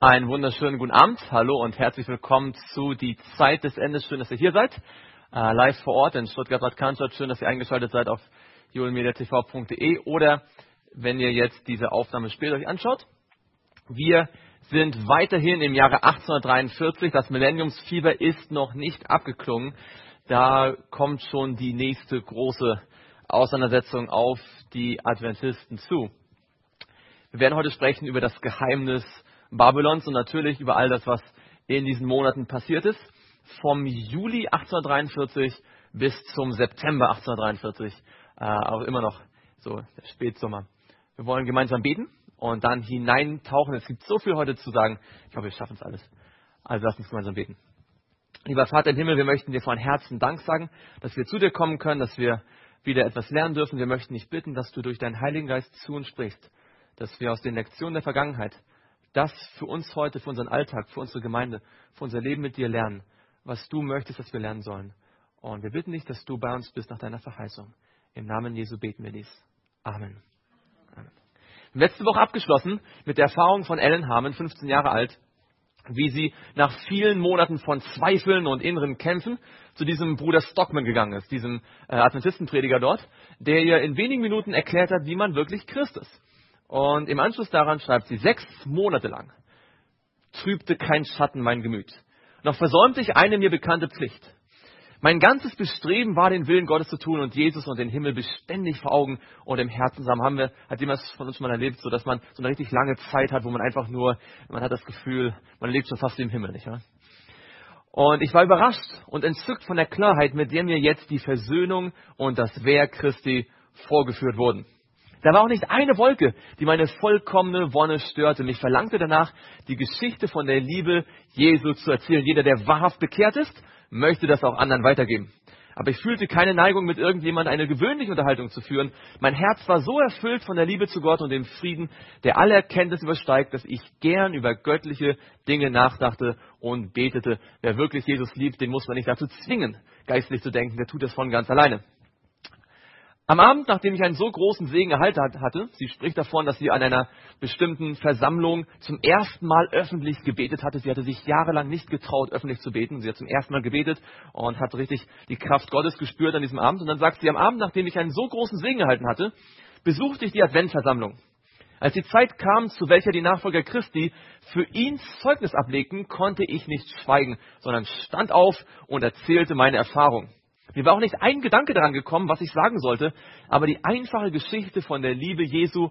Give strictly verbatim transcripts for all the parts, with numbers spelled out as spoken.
Einen wunderschönen guten Abend. Hallo und herzlich willkommen zu Die Zeit des Endes. Schön, dass ihr hier seid. Äh, live vor Ort in Stuttgart-Bad Cannstatt. Schön, dass ihr eingeschaltet seid auf julenmediatv punkt de oder wenn ihr jetzt diese Aufnahme später euch anschaut. Wir sind weiterhin im Jahre achtzehnhundertdreiundvierzig. Das Millenniumsfieber ist noch nicht abgeklungen. Da kommt schon die nächste große Auseinandersetzung auf die Adventisten zu. Wir werden heute sprechen über das Geheimnis Babylons und natürlich über all das, was in diesen Monaten passiert ist. Vom Juli achtzehnhundertdreiundvierzig bis zum September achtzehnhundertdreiundvierzig, äh, auch immer noch so der Spätsommer. Wir wollen gemeinsam beten und dann hineintauchen. Es gibt so viel heute zu sagen. Ich hoffe, wir schaffen es alles. Also lasst uns gemeinsam beten. Lieber Vater im Himmel, wir möchten dir von Herzen Dank sagen, dass wir zu dir kommen können, dass wir wieder etwas lernen dürfen. Wir möchten dich bitten, dass du durch deinen Heiligen Geist zu uns sprichst, dass wir aus den Lektionen der Vergangenheit das für uns heute, für unseren Alltag, für unsere Gemeinde, für unser Leben mit dir lernen, was du möchtest, dass wir lernen sollen. Und wir bitten dich, dass du bei uns bist nach deiner Verheißung. Im Namen Jesu beten wir dies. Amen. Amen. Letzte Woche abgeschlossen mit der Erfahrung von Ellen Harmon, fünfzehn Jahre alt, wie sie nach vielen Monaten von Zweifeln und inneren Kämpfen zu diesem Bruder Stockman gegangen ist, diesem äh, Adventistenprediger dort, der ihr in wenigen Minuten erklärt hat, wie man wirklich Christ ist. Und im Anschluss daran schreibt sie, sechs Monate lang trübte kein Schatten mein Gemüt. Noch versäumte ich eine mir bekannte Pflicht. Mein ganzes Bestreben war, den Willen Gottes zu tun und Jesus und den Himmel beständig vor Augen und im Herzen zu haben. Haben wir, hat jemand von uns schon mal erlebt, so dass man so eine richtig lange Zeit hat, wo man einfach nur, man hat das Gefühl, man lebt schon fast im Himmel, nicht wahr? Und ich war überrascht und entzückt von der Klarheit, mit der mir jetzt die Versöhnung und das Werk Christi vorgeführt wurden. Da war auch nicht eine Wolke, die meine vollkommene Wonne störte. Mich verlangte danach, die Geschichte von der Liebe Jesu zu erzählen. Jeder, der wahrhaft bekehrt ist, möchte das auch anderen weitergeben. Aber ich fühlte keine Neigung, mit irgendjemandem eine gewöhnliche Unterhaltung zu führen. Mein Herz war so erfüllt von der Liebe zu Gott und dem Frieden, der alle Erkenntnis übersteigt, dass ich gern über göttliche Dinge nachdachte und betete. Wer wirklich Jesus liebt, den muss man nicht dazu zwingen, geistlich zu denken. Der tut das von ganz alleine. Am Abend, nachdem ich einen so großen Segen erhalten hatte, sie spricht davon, dass sie an einer bestimmten Versammlung zum ersten Mal öffentlich gebetet hatte. Sie hatte sich jahrelang nicht getraut, öffentlich zu beten. Sie hat zum ersten Mal gebetet und hat richtig die Kraft Gottes gespürt an diesem Abend. Und dann sagt sie, am Abend, nachdem ich einen so großen Segen erhalten hatte, besuchte ich die Adventversammlung. Als die Zeit kam, zu welcher die Nachfolger Christi für ihn Zeugnis ablegten, konnte ich nicht schweigen, sondern stand auf und erzählte meine Erfahrung. Mir war auch nicht ein Gedanke daran gekommen, was ich sagen sollte, aber die einfache Geschichte von der Liebe Jesu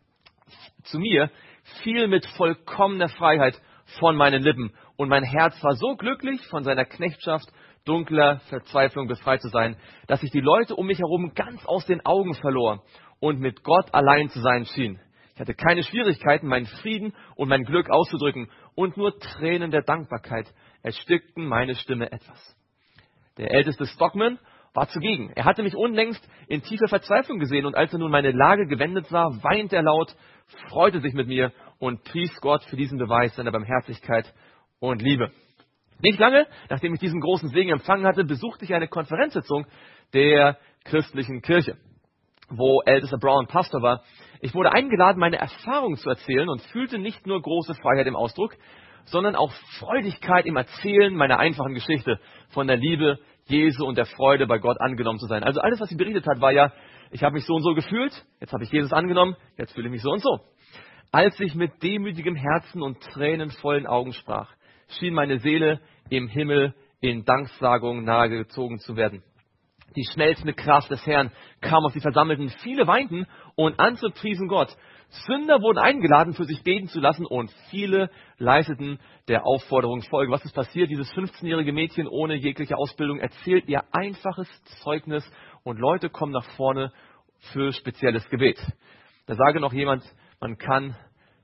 zu mir fiel mit vollkommener Freiheit von meinen Lippen. Und mein Herz war so glücklich, von seiner Knechtschaft dunkler Verzweiflung befreit zu sein, dass ich die Leute um mich herum ganz aus den Augen verlor und mit Gott allein zu sein schien. Ich hatte keine Schwierigkeiten, meinen Frieden und mein Glück auszudrücken, und nur Tränen der Dankbarkeit erstickten meine Stimme etwas. Der älteste Stockman war zugegen. Er hatte mich unlängst in tiefer Verzweiflung gesehen, und als er nun meine Lage gewendet sah, weinte er laut, freute sich mit mir und pries Gott für diesen Beweis seiner Barmherzigkeit und Liebe. Nicht lange, nachdem ich diesen großen Segen empfangen hatte, besuchte ich eine Konferenzsitzung der christlichen Kirche, wo ältester Brown Pastor war. Ich wurde eingeladen, meine Erfahrungen zu erzählen, und fühlte nicht nur große Freiheit im Ausdruck, sondern auch Freudigkeit im Erzählen meiner einfachen Geschichte von der Liebe Jesu und der Freude, bei Gott angenommen zu sein. Also alles, was sie berichtet hat, war ja, ich habe mich so und so gefühlt, jetzt habe ich Jesus angenommen, jetzt fühle ich mich so und so. Als ich mit demütigem Herzen und tränenvollen Augen sprach, schien meine Seele im Himmel in Danksagung nahegezogen zu werden. Die schmelzende Kraft des Herrn kam auf die Versammelten. Viele weinten und anzupriesen Gott. Sünder wurden eingeladen, für sich beten zu lassen, und viele leisteten der Aufforderung Folge. Was ist passiert? Dieses fünfzehnjährige Mädchen ohne jegliche Ausbildung erzählt ihr einfaches Zeugnis, und Leute kommen nach vorne für spezielles Gebet. Da sage noch jemand, man kann,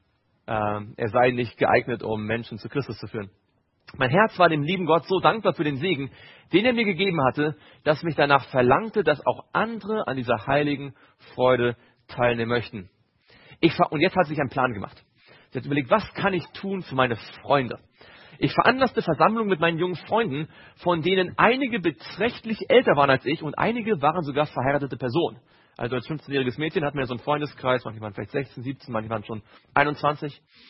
äh, er sei nicht geeignet, um Menschen zu Christus zu führen. Mein Herz war dem lieben Gott so dankbar für den Segen, den er mir gegeben hatte, dass mich danach verlangte, dass auch andere an dieser heiligen Freude teilnehmen möchten. Ich, und jetzt hat sich ein Plan gemacht. Sie hat überlegt, was kann ich tun für meine Freunde? Ich veranlasste Versammlungen mit meinen jungen Freunden, von denen einige beträchtlich älter waren als ich und einige waren sogar verheiratete Personen. Also als fünfzehnjähriges Mädchen hatten wir so einen Freundeskreis, manche waren vielleicht sechzehn, siebzehn, manche waren schon einundzwanzig.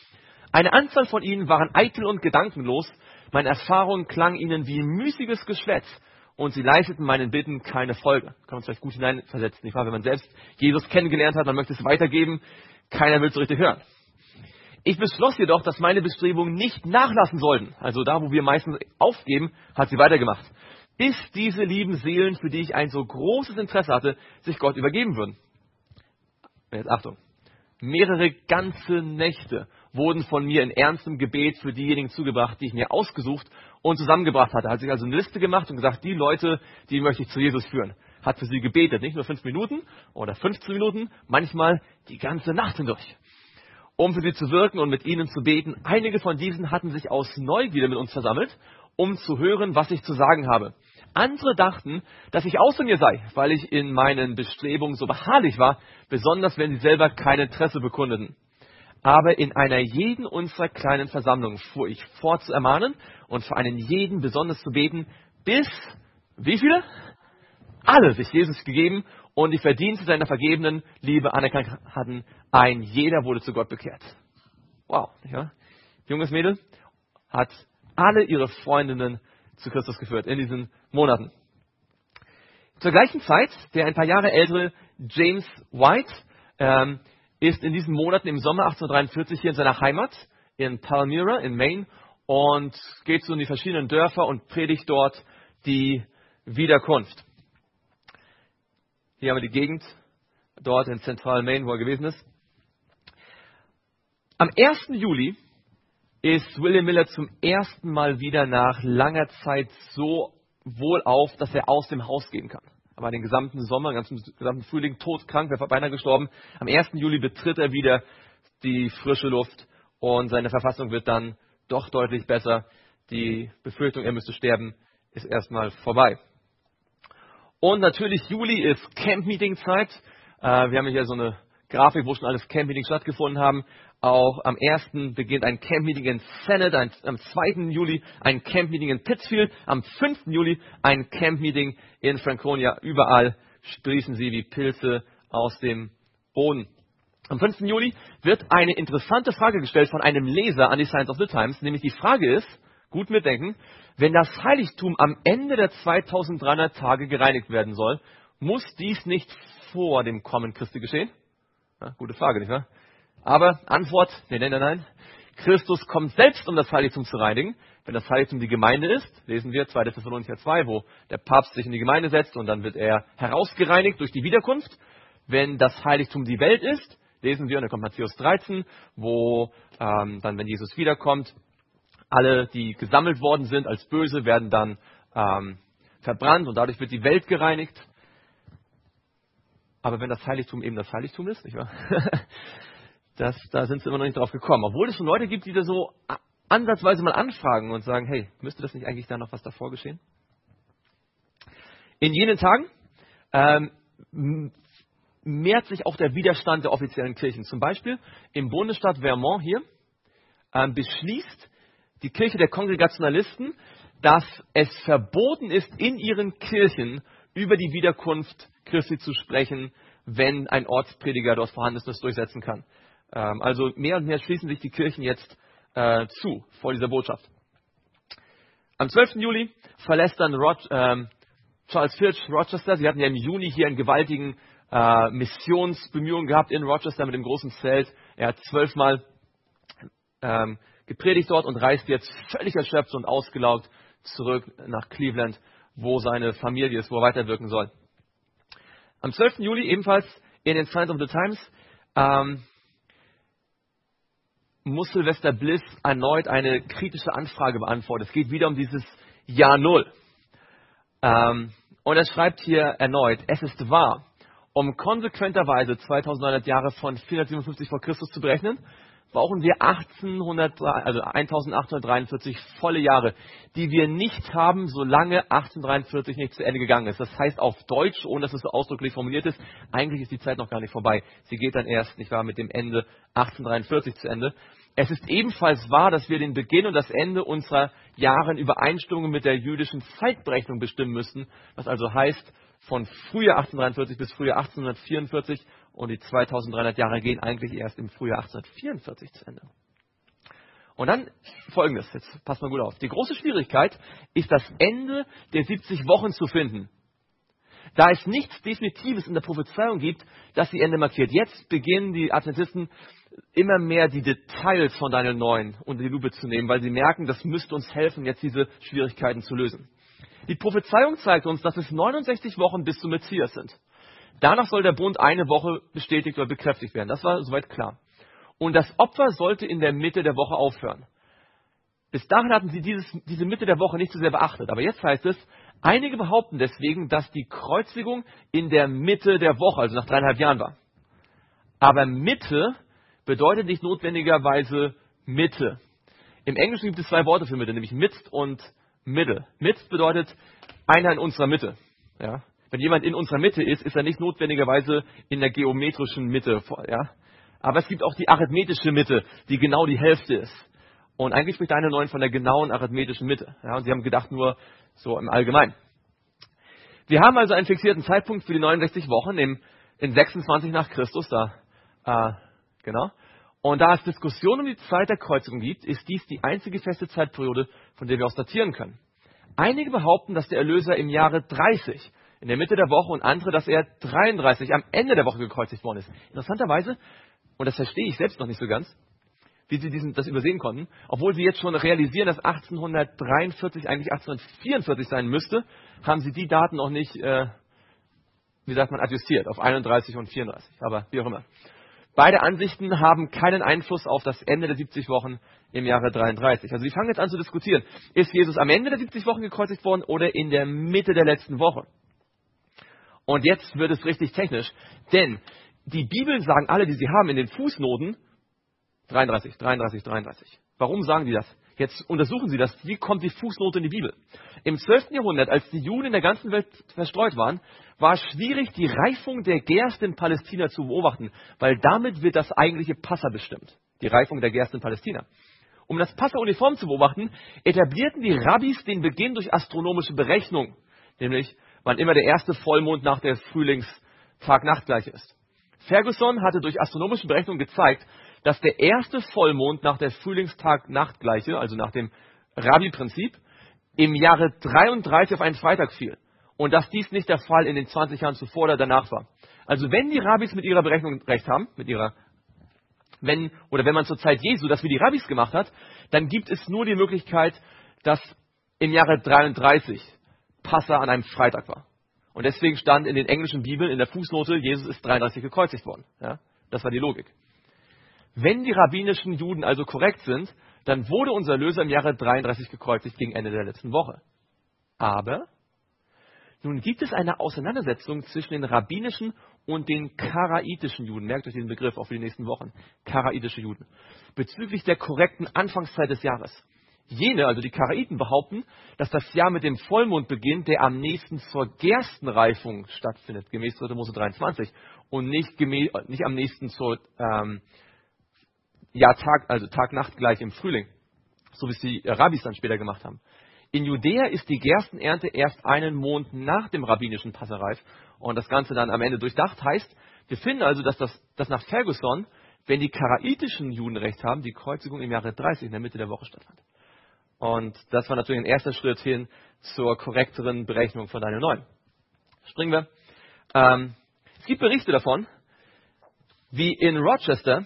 Eine Anzahl von ihnen waren eitel und gedankenlos, meine Erfahrungen klangen ihnen wie müßiges Geschwätz und sie leisteten meinen Bitten keine Folge. Kann man uns vielleicht gut hineinversetzen, nicht wahr? Wenn man selbst Jesus kennengelernt hat, man möchte es weitergeben, keiner will es so richtig hören. Ich beschloss jedoch, dass meine Bestrebungen nicht nachlassen sollten. Also da, wo wir meistens aufgeben, hat sie weitergemacht. Bis diese lieben Seelen, für die ich ein so großes Interesse hatte, sich Gott übergeben würden. Jetzt Achtung. Mehrere ganze Nächte wurden von mir in ernstem Gebet für diejenigen zugebracht, die ich mir ausgesucht und zusammengebracht hatte. Hat sich also eine Liste gemacht und gesagt, die Leute, die möchte ich zu Jesus führen. Hat für sie gebetet, nicht nur fünf Minuten oder fünfzehn Minuten, manchmal die ganze Nacht hindurch, um für sie zu wirken und mit ihnen zu beten. Einige von diesen hatten sich aus Neugierde mit uns versammelt, um zu hören, was ich zu sagen habe. Andere dachten, dass ich außer mir sei, weil ich in meinen Bestrebungen so beharrlich war, besonders wenn sie selber kein Interesse bekundeten. Aber in einer jeden unserer kleinen Versammlungen fuhr ich fort zu ermahnen und für einen jeden besonders zu beten, bis, wie viele? Alle sich Jesus gegeben und die Verdienste seiner vergebenen Liebe anerkannt hatten. Ein jeder wurde zu Gott bekehrt. Wow, ja? Junges Mädel hat alle ihre Freundinnen zu Christus geführt in diesen Monaten. Zur gleichen Zeit, der ein paar Jahre ältere James White ähm, ist in diesen Monaten im Sommer achtzehnhundertdreiundvierzig hier in seiner Heimat in Palmyra in Maine und geht so in die verschiedenen Dörfer und predigt dort die Wiederkunft. Hier haben wir die Gegend, dort in Zentral Maine, wo er gewesen ist. Am ersten Juli ist William Miller zum ersten Mal wieder nach langer Zeit so wohlauf, dass er aus dem Haus gehen kann. Er war den gesamten Sommer, den ganzen gesamten Frühling todkrank, wäre beinahe gestorben. Am ersten Juli betritt er wieder die frische Luft und seine Verfassung wird dann doch deutlich besser. Die Befürchtung, er müsste sterben, ist erstmal vorbei. Und natürlich Juli ist Camp-Meeting-Zeit. Äh, wir haben hier so eine Grafik, wo schon alles Camp-Meetings stattgefunden haben. Auch am ersten beginnt ein Camp-Meeting in Senate, ein, am zweiten Juli ein Camp-Meeting in Pittsfield, am fünften Juli ein Camp-Meeting in Franconia. Überall sprießen sie wie Pilze aus dem Boden. Am fünften Juli wird eine interessante Frage gestellt von einem Leser an die Science of the Times, nämlich die Frage ist, gut mitdenken, wenn das Heiligtum am Ende der zweitausenddreihundert Tage gereinigt werden soll, muss dies nicht vor dem Kommen Christi geschehen? Ja, gute Frage, nicht wahr? Aber Antwort, nein, nein, nein, nein. Christus kommt selbst, um das Heiligtum zu reinigen. Wenn das Heiligtum die Gemeinde ist, lesen wir zweiter Thessalonicher zwei, wo der Papst sich in die Gemeinde setzt und dann wird er herausgereinigt durch die Wiederkunft. Wenn das Heiligtum die Welt ist, lesen wir, und dann kommt Matthäus dreizehn, wo ähm, dann, wenn Jesus wiederkommt, alle, die gesammelt worden sind als Böse, werden dann ähm, verbrannt und dadurch wird die Welt gereinigt. Aber wenn das Heiligtum eben das Heiligtum ist, nicht wahr? Das, da sind sie immer noch nicht drauf gekommen. Obwohl es schon Leute gibt, die da so ansatzweise mal anfragen und sagen, hey, müsste das nicht eigentlich da noch was davor geschehen? In jenen Tagen ähm, mehrt sich auch der Widerstand der offiziellen Kirchen. Zum Beispiel im Bundesstaat Vermont hier ähm, beschließt die Kirche der Kongregationalisten, dass es verboten ist, in ihren Kirchen über die Wiederkunft Christi zu sprechen, wenn ein Ortsprediger dort vorhanden ist, das durchsetzen kann. Ähm, also mehr und mehr schließen sich die Kirchen jetzt äh, zu vor dieser Botschaft. Am zwölften Juli verlässt dann Rod, ähm, Charles Filch Rochester. Sie hatten ja im Juni hier einen gewaltigen äh, Missionsbemühungen gehabt in Rochester mit dem großen Zelt. Er hat zwölfmal ähm, gepredigt dort und reist jetzt völlig erschöpft und ausgelaugt zurück nach Cleveland, wo seine Familie ist, wo er weiterwirken soll. Am zwölften Juli ebenfalls in den Science of the Times ähm, muss Sylvester Bliss erneut eine kritische Anfrage beantworten. Es geht wieder um dieses Jahr Null. Ähm, und er schreibt hier erneut, es ist wahr, um konsequenterweise zweitausendneunhundert Jahre von vierhundertsiebenundfünfzig vor Christus zu berechnen, brauchen wir achtzehnhundert, also eintausendachthundertdreiundvierzig volle Jahre, die wir nicht haben, solange achtzehnhundertdreiundvierzig nicht zu Ende gegangen ist. Das heißt auf Deutsch, ohne dass es so ausdrücklich formuliert ist, eigentlich ist die Zeit noch gar nicht vorbei. Sie geht dann erst, nicht wahr, mit dem Ende achtzehnhundertdreiundvierzig zu Ende. Es ist ebenfalls wahr, dass wir den Beginn und das Ende unserer Jahre in Übereinstimmung mit der jüdischen Zeitberechnung bestimmen müssten, was also heißt, von Frühjahr achtzehnhundertdreiundvierzig bis Frühjahr achtzehnhundertvierundvierzig und die zweitausenddreihundert Jahre gehen eigentlich erst im Frühjahr achtzehnhundertvierundvierzig zu Ende. Und dann Folgendes, jetzt passt mal gut auf. Die große Schwierigkeit ist, das Ende der siebzig Wochen zu finden. Da es nichts Definitives in der Prophezeiung gibt, das die Ende markiert. Jetzt beginnen die Adventisten immer mehr die Details von Daniel neun unter die Lupe zu nehmen, weil sie merken, das müsste uns helfen, jetzt diese Schwierigkeiten zu lösen. Die Prophezeiung zeigt uns, dass es neunundsechzig Wochen bis zum Messias sind. Danach soll der Bund eine Woche bestätigt oder bekräftigt werden. Das war soweit klar. Und das Opfer sollte in der Mitte der Woche aufhören. Bis dahin hatten sie dieses, diese Mitte der Woche nicht so sehr beachtet. Aber jetzt heißt es, einige behaupten deswegen, dass die Kreuzigung in der Mitte der Woche, also nach dreieinhalb Jahren war. Aber Mitte bedeutet nicht notwendigerweise Mitte. Im Englischen gibt es zwei Worte für Mitte, nämlich midst und middle. Midst bedeutet einer in unserer Mitte. Ja? Wenn jemand in unserer Mitte ist, ist er nicht notwendigerweise in der geometrischen Mitte. Ja? Aber es gibt auch die arithmetische Mitte, die genau die Hälfte ist. Und eigentlich spricht Daniel neun von der genauen arithmetischen Mitte. Ja, und sie haben gedacht nur so im Allgemeinen. Wir haben also einen fixierten Zeitpunkt für die neunundsechzig Wochen im, in sechsundzwanzig nach Christus. Da, äh, genau. Und da es Diskussionen um die Zeit der Kreuzigung gibt, ist dies die einzige feste Zeitperiode, von der wir aus datieren können. Einige behaupten, dass der Erlöser im Jahre dreißig, in der Mitte der Woche, und andere, dass er dreiunddreißig am Ende der Woche gekreuzigt worden ist. Interessanterweise, und das verstehe ich selbst noch nicht so ganz, wie sie diesen, das übersehen konnten, obwohl sie jetzt schon realisieren, dass achtzehnhundertdreiundvierzig eigentlich achtzehnhundertvierundvierzig sein müsste, haben sie die Daten noch nicht, äh, wie sagt man, adjustiert auf einunddreißig und vierunddreißig, aber wie auch immer. Beide Ansichten haben keinen Einfluss auf das Ende der siebzig Wochen im Jahre dreiunddreißig. Also sie fangen jetzt an zu diskutieren, ist Jesus am Ende der siebzig Wochen gekreuzigt worden oder in der Mitte der letzten Woche? Und jetzt wird es richtig technisch, denn die Bibeln sagen alle, die sie haben in den Fußnoten, dreiunddreißig, dreiunddreißig, dreiunddreißig. Warum sagen die das? Jetzt untersuchen Sie das. Wie kommt die Fußnote in die Bibel? Im zwölften Jahrhundert, als die Juden in der ganzen Welt verstreut waren, war es schwierig, die Reifung der Gerste in Palästina zu beobachten, weil damit wird das eigentliche Passa bestimmt. Die Reifung der Gerste in Palästina. Um das Passa uniform zu beobachten, etablierten die Rabbis den Beginn durch astronomische Berechnung, nämlich wann immer der erste Vollmond nach der Frühlingstag-Nacht-Gleiche ist. Ferguson hatte durch astronomische Berechnung gezeigt, dass der erste Vollmond nach der Frühlingstag-Nacht-Gleiche, also nach dem Rabbi-Prinzip, im Jahre dreiunddreißig auf einen Freitag fiel. Und dass dies nicht der Fall in den zwanzig Jahren zuvor oder danach war. Also wenn die Rabbis mit ihrer Berechnung recht haben, mit ihrer, wenn, oder wenn man zur Zeit Jesu das wie die Rabbis gemacht hat, dann gibt es nur die Möglichkeit, dass im Jahre dreiunddreißig Passa an einem Freitag war. Und deswegen stand in den englischen Bibeln in der Fußnote, Jesus ist dreiunddreißig gekreuzigt worden. Ja? Das war die Logik. Wenn die rabbinischen Juden also korrekt sind, dann wurde unser Erlöser im Jahre dreiunddreißig gekreuzigt gegen Ende der letzten Woche. Aber nun gibt es eine Auseinandersetzung zwischen den rabbinischen und den karaitischen Juden. Merkt euch diesen Begriff auch für die nächsten Wochen. Karaitische Juden. Bezüglich der korrekten Anfangszeit des Jahres. Jene, also die Karaiten, behaupten, dass das Jahr mit dem Vollmond beginnt, der am nächsten zur Gerstenreifung stattfindet, gemäß dritter Mose dreiundzwanzig, und nicht, gemäß, nicht am nächsten zur ähm, ja, Tag, also Tag-Nacht gleich im Frühling, so wie es die Rabbis dann später gemacht haben. In Judäa ist die Gerstenernte erst einen Monat nach dem rabbinischen Passa reif und das Ganze dann am Ende durchdacht. Heißt, wir finden also, dass, das, dass nach Ferguson, wenn die karaitischen Juden recht haben, die Kreuzigung im Jahre dreißig in der Mitte der Woche stattfand. Und das war natürlich ein erster Schritt hin zur korrekteren Berechnung von Daniel neun. Springen wir. Ähm, es gibt Berichte davon, wie in Rochester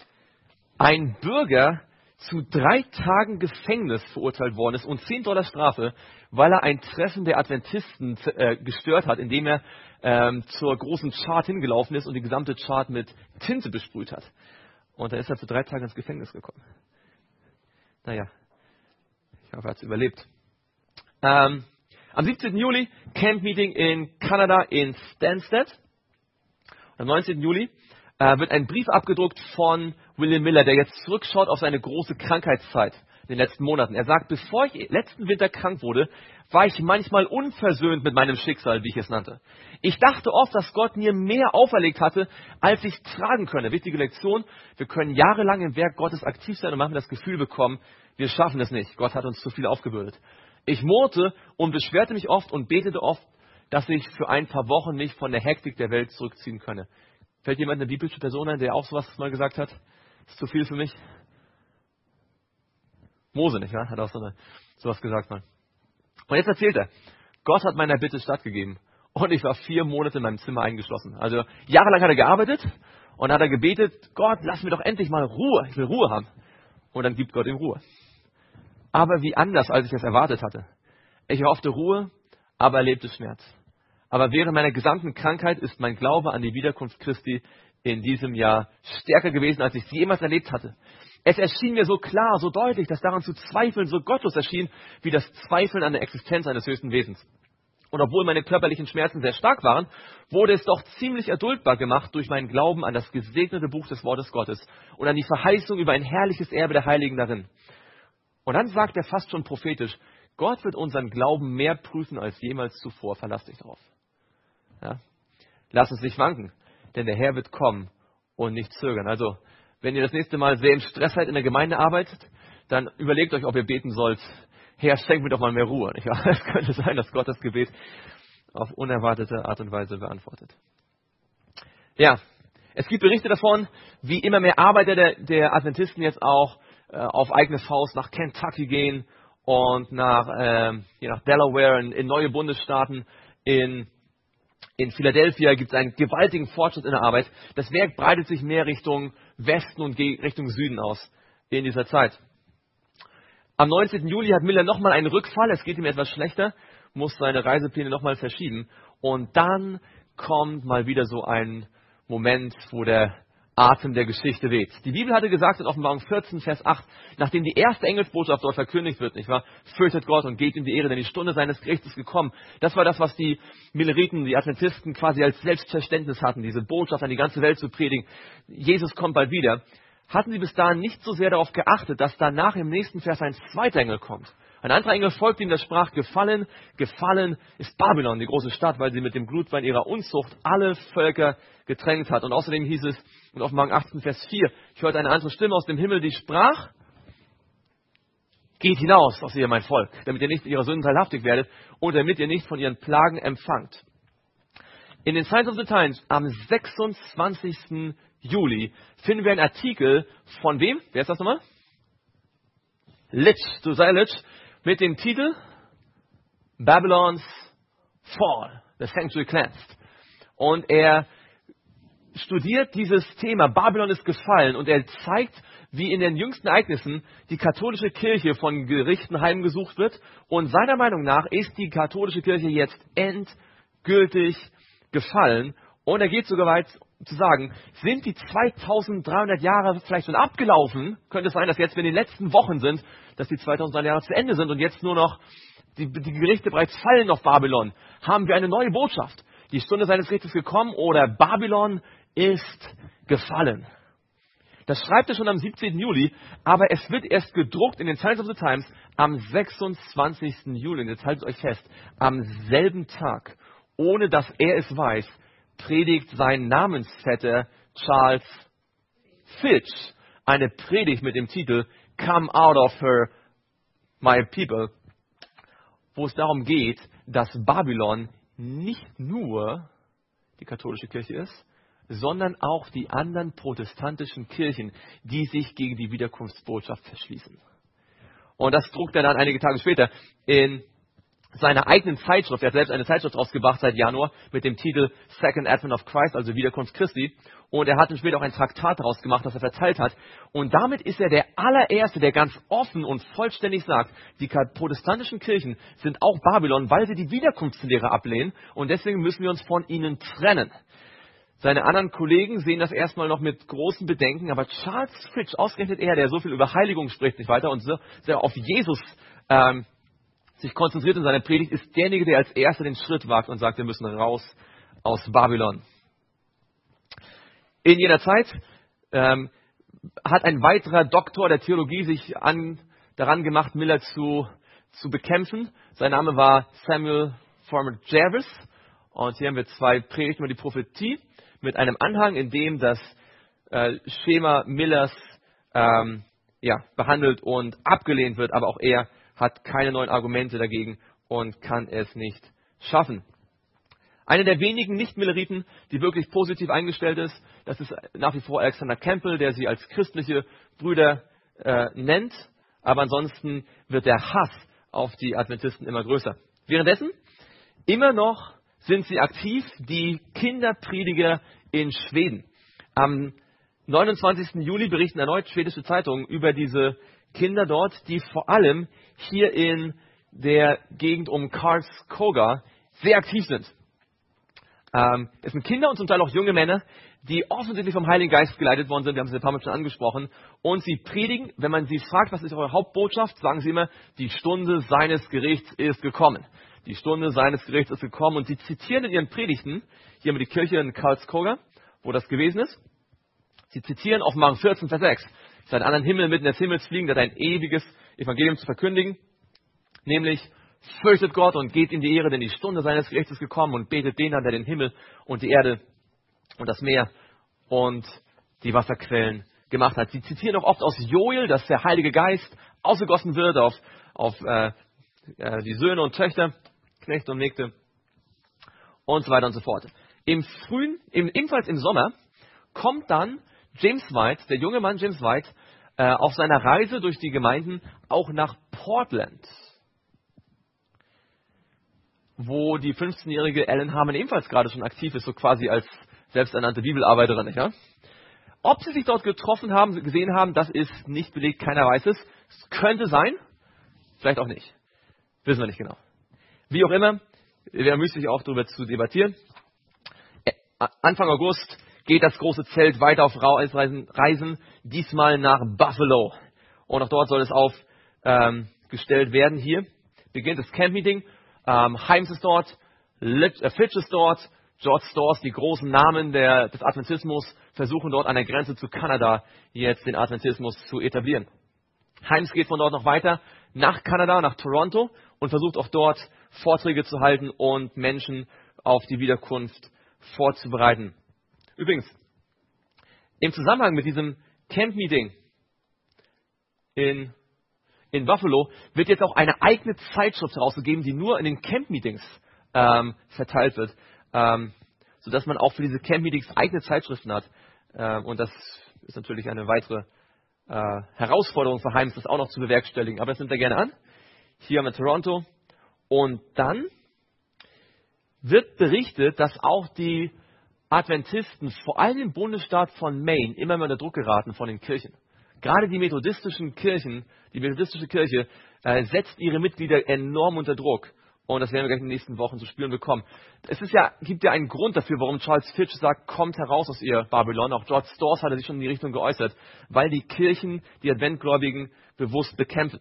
ein Bürger zu drei Tagen Gefängnis verurteilt worden ist und zehn Dollar Strafe, weil er ein Treffen der Adventisten äh, gestört hat, indem er ähm, zur großen Chart hingelaufen ist und die gesamte Chart mit Tinte besprüht hat. Und dann ist er für drei Tage ins Gefängnis gekommen. Naja, ich hoffe, er hat es überlebt. Ähm, am siebzehnten Juli Camp-Meeting in Kanada in Stansted. Und am neunzehnten Juli äh, wird ein Brief abgedruckt von William Miller, der jetzt zurückschaut auf seine große Krankheitszeit in den letzten Monaten. Er sagt, bevor ich letzten Winter krank wurde, war ich manchmal unversöhnt mit meinem Schicksal, wie ich es nannte. Ich dachte oft, dass Gott mir mehr auferlegt hatte, als ich tragen könne. Wichtige Lektion, wir können jahrelang im Werk Gottes aktiv sein und manchmal das Gefühl bekommen, wir schaffen es nicht. Gott hat uns zu viel aufgebürdet. Ich murrte und beschwerte mich oft und betete oft, dass ich für ein paar Wochen nicht von der Hektik der Welt zurückziehen könne. Fällt jemand eine biblische Person ein, der auch sowas mal gesagt hat? Ist zu viel für mich? Mose, nicht wahr? Hat auch so eine, sowas gesagt mal. Und jetzt erzählt er, Gott hat meiner Bitte stattgegeben. Und ich war vier Monate in meinem Zimmer eingeschlossen. Also jahrelang hat er gearbeitet und hat er gebetet, Gott, lass mir doch endlich mal Ruhe. Ich will Ruhe haben. Und dann gibt Gott ihm Ruhe. Aber wie anders, als ich es erwartet hatte. Ich erhoffte Ruhe, aber erlebte Schmerz. Aber während meiner gesamten Krankheit ist mein Glaube an die Wiederkunft Christi in diesem Jahr stärker gewesen, als ich es jemals erlebt hatte. Es erschien mir so klar, so deutlich, dass daran zu zweifeln so gottlos erschien, wie das Zweifeln an der Existenz eines höchsten Wesens. Und obwohl meine körperlichen Schmerzen sehr stark waren, wurde es doch ziemlich erduldbar gemacht durch meinen Glauben an das gesegnete Buch des Wortes Gottes und an die Verheißung über ein herrliches Erbe der Heiligen darin. Und dann sagt er fast schon prophetisch, Gott wird unseren Glauben mehr prüfen als jemals zuvor, verlass dich darauf. Ja? Lass uns nicht wanken, denn der Herr wird kommen und nicht zögern. Also, wenn ihr das nächste Mal sehr im Stress seid in der Gemeinde arbeitet, dann überlegt euch, ob ihr beten sollt, Herr, schenk mir doch mal mehr Ruhe. Nicht wahr? Es könnte sein, dass Gott das Gebet auf unerwartete Art und Weise beantwortet. Ja, es gibt Berichte davon, wie immer mehr Arbeiter der, der Adventisten jetzt auch äh, auf eigene Faust nach Kentucky gehen und nach, äh, hier nach Delaware, in, in neue Bundesstaaten, in In Philadelphia gibt es einen gewaltigen Fortschritt in der Arbeit. Das Werk breitet sich mehr Richtung Westen und Richtung Süden aus in dieser Zeit. Am neunzehnten Juli hat Miller nochmal einen Rückfall. Es geht ihm etwas schlechter, muss seine Reisepläne nochmal verschieben. Und dann kommt mal wieder so ein Moment, wo der Atem der Geschichte weht. Die Bibel hatte gesagt in Offenbarung vierzehn, Vers acht, nachdem die erste Engelsbotschaft dort verkündigt wird, nicht wahr? Fürchtet Gott und gebt ihm die Ehre, denn die Stunde seines Gerichts ist gekommen. Das war das, was die Milleriten, die Adventisten quasi als Selbstverständnis hatten, diese Botschaft an die ganze Welt zu predigen. Jesus kommt bald wieder. Hatten sie bis dahin nicht so sehr darauf geachtet, dass danach im nächsten Vers ein zweiter Engel kommt. Ein anderer Engel folgt ihm, der sprach, gefallen, gefallen ist Babylon, die große Stadt, weil sie mit dem Glutwein ihrer Unzucht alle Völker getränkt hat. Und außerdem hieß es in Offenbarung achtzehn, Vers vier, ich hörte eine andere Stimme aus dem Himmel, die sprach, geht hinaus aus ihr, mein Volk, damit ihr nicht ihrer Sünden teilhaftig werdet und damit ihr nicht von ihren Plagen empfangt. In den Signs of the Times am sechsundzwanzigsten Juli finden wir einen Artikel von wem? Wer ist das nochmal? Litch, Josiah Litch, mit dem Titel Babylon's Fall, the Sanctuary Cleansed. Und er studiert dieses Thema, Babylon ist gefallen, und er zeigt, wie in den jüngsten Ereignissen die katholische Kirche von Gerichten heimgesucht wird. Und seiner Meinung nach ist die katholische Kirche jetzt endgültig gefallen. Und er geht sogar weit zu sagen, sind die zweitausenddreihundert Jahre vielleicht schon abgelaufen? Könnte es sein, dass jetzt, wenn die letzten Wochen sind, dass die zweitausenddreihundert Jahre zu Ende sind und jetzt nur noch die, die Gerichte bereits fallen auf Babylon? Haben wir eine neue Botschaft? Die Stunde seines Gerichts ist gekommen oder Babylon ist gefallen. Das schreibt er schon am siebzehnten Juli, aber es wird erst gedruckt in den Signs of the Times am sechsundzwanzigsten Juli. Und jetzt haltet euch fest, am selben Tag, ohne dass er es weiß, predigt sein Namensvetter Charles Fitch eine Predigt mit dem Titel Come Out of Her, My People, wo es darum geht, dass Babylon nicht nur die katholische Kirche ist, sondern auch die anderen protestantischen Kirchen, die sich gegen die Wiederkunftsbotschaft verschließen. Und das druckt er dann einige Tage später in seiner eigenen Zeitschrift. Er hat selbst eine Zeitschrift rausgebracht seit Januar mit dem Titel Second Advent of Christ, also Wiederkunft Christi. Und er hat dann später auch ein Traktat daraus gemacht, das er verteilt hat. Und damit ist er der allererste, der ganz offen und vollständig sagt, die protestantischen Kirchen sind auch Babylon, weil sie die Wiederkunftslehre ablehnen. Und deswegen müssen wir uns von ihnen trennen. Seine anderen Kollegen sehen das erstmal noch mit großen Bedenken, aber Charles Fitch, ausgerechnet er, der so viel über Heiligung spricht, nicht weiter, und so sehr auf Jesus ähm, sich konzentriert in seiner Predigt, ist derjenige, der als erster den Schritt wagt und sagt, wir müssen raus aus Babylon. In jener Zeit ähm, hat ein weiterer Doktor der Theologie sich an, daran gemacht, Miller zu, zu bekämpfen. Sein Name war Samuel Former Jervis. Und hier haben wir zwei Predigten über die Prophetie mit einem Anhang, in dem das äh, Schema Millers ähm, ja, behandelt und abgelehnt wird, aber auch er hat keine neuen Argumente dagegen und kann es nicht schaffen. Einer der wenigen Nicht-Milleriten, die wirklich positiv eingestellt ist, das ist nach wie vor Alexander Campbell, der sie als christliche Brüder äh, nennt. aber ansonsten wird der Hass auf die Adventisten immer größer. Währenddessen, immer noch sind sie aktiv, die Kinderprediger in Schweden. Am neunundzwanzigsten Juli berichten erneut schwedische Zeitungen über diese Kinder dort, die vor allem hier in der Gegend um Karlskoga sehr aktiv sind. Ähm, es sind Kinder und zum Teil auch junge Männer, die offensichtlich vom Heiligen Geist geleitet worden sind. Wir haben es ein paar Mal schon angesprochen. Und sie predigen, wenn man sie fragt, was ist eure Hauptbotschaft, sagen sie immer, die Stunde seines Gerichts ist gekommen. Die Stunde seines Gerichts ist gekommen. Und sie zitieren in ihren Predigten, hier haben wir die Kirche in Karlskoga, wo das gewesen ist. Sie zitieren Offenbarung vierzehn, Vers sechs. Seit anderen Himmel mitten des Himmels fliegen, der hat ein ewiges Evangelium zu verkündigen. Nämlich, fürchtet Gott und geht ihm die Ehre, denn die Stunde seines Gerichts ist gekommen, und betet den an, der den Himmel und die Erde und das Meer und die Wasserquellen gemacht hat. Sie zitieren auch oft aus Joel, dass der Heilige Geist ausgegossen wird auf, auf äh, äh, die Söhne und Töchter, Knechte und Mägde und so weiter und so fort. Im frühen, im, ebenfalls im Sommer, kommt dann James White, der junge Mann James White, äh, auf seiner Reise durch die Gemeinden auch nach Portland, wo die fünfzehnjährige Ellen Harmon ebenfalls gerade schon aktiv ist, so quasi als selbsternannte Bibelarbeiterin. Nicht, ja? Ob sie sich dort getroffen haben, gesehen haben, das ist nicht belegt, keiner weiß es. Es könnte sein, vielleicht auch nicht. Wissen wir nicht genau. Wie auch immer, wäre müßig auch darüber zu debattieren. Anfang August geht das große Zelt weiter auf Reisen, Reisen, diesmal nach Buffalo. Und auch dort soll es aufgestellt ähm, werden. Hier beginnt das Camp-Meeting. Ähm, Himes ist dort, Lit, äh, Fitch ist dort, George Storrs, die großen Namen der, des Adventismus, versuchen dort an der Grenze zu Kanada jetzt den Adventismus zu etablieren. Himes geht von dort noch weiter nach Kanada, nach Toronto, und versucht auch dort Vorträge zu halten und Menschen auf die Wiederkunft vorzubereiten. Übrigens, im Zusammenhang mit diesem Camp-Meeting in, in Buffalo wird jetzt auch eine eigene Zeitschrift herausgegeben, die nur in den Camp-Meetings ähm, verteilt wird, ähm, sodass man auch für diese Camp-Meetings eigene Zeitschriften hat. Ähm, und das ist natürlich eine weitere äh, Herausforderung für Himes, das auch noch zu bewerkstelligen. Aber das nimmt er gerne an. Hier haben wir Toronto. Und dann wird berichtet, dass auch die Adventisten, vor allem im Bundesstaat von Maine, immer mehr unter Druck geraten von den Kirchen. Gerade die methodistischen Kirchen, die methodistische Kirche äh, setzt ihre Mitglieder enorm unter Druck. Und das werden wir gleich in den nächsten Wochen zu spüren bekommen. Es ist ja, gibt ja einen Grund dafür, warum Charles Fitch sagt, kommt heraus aus ihr Babylon. Auch George Storrs hatte sich schon in die Richtung geäußert, weil die Kirchen die Adventgläubigen bewusst bekämpfen.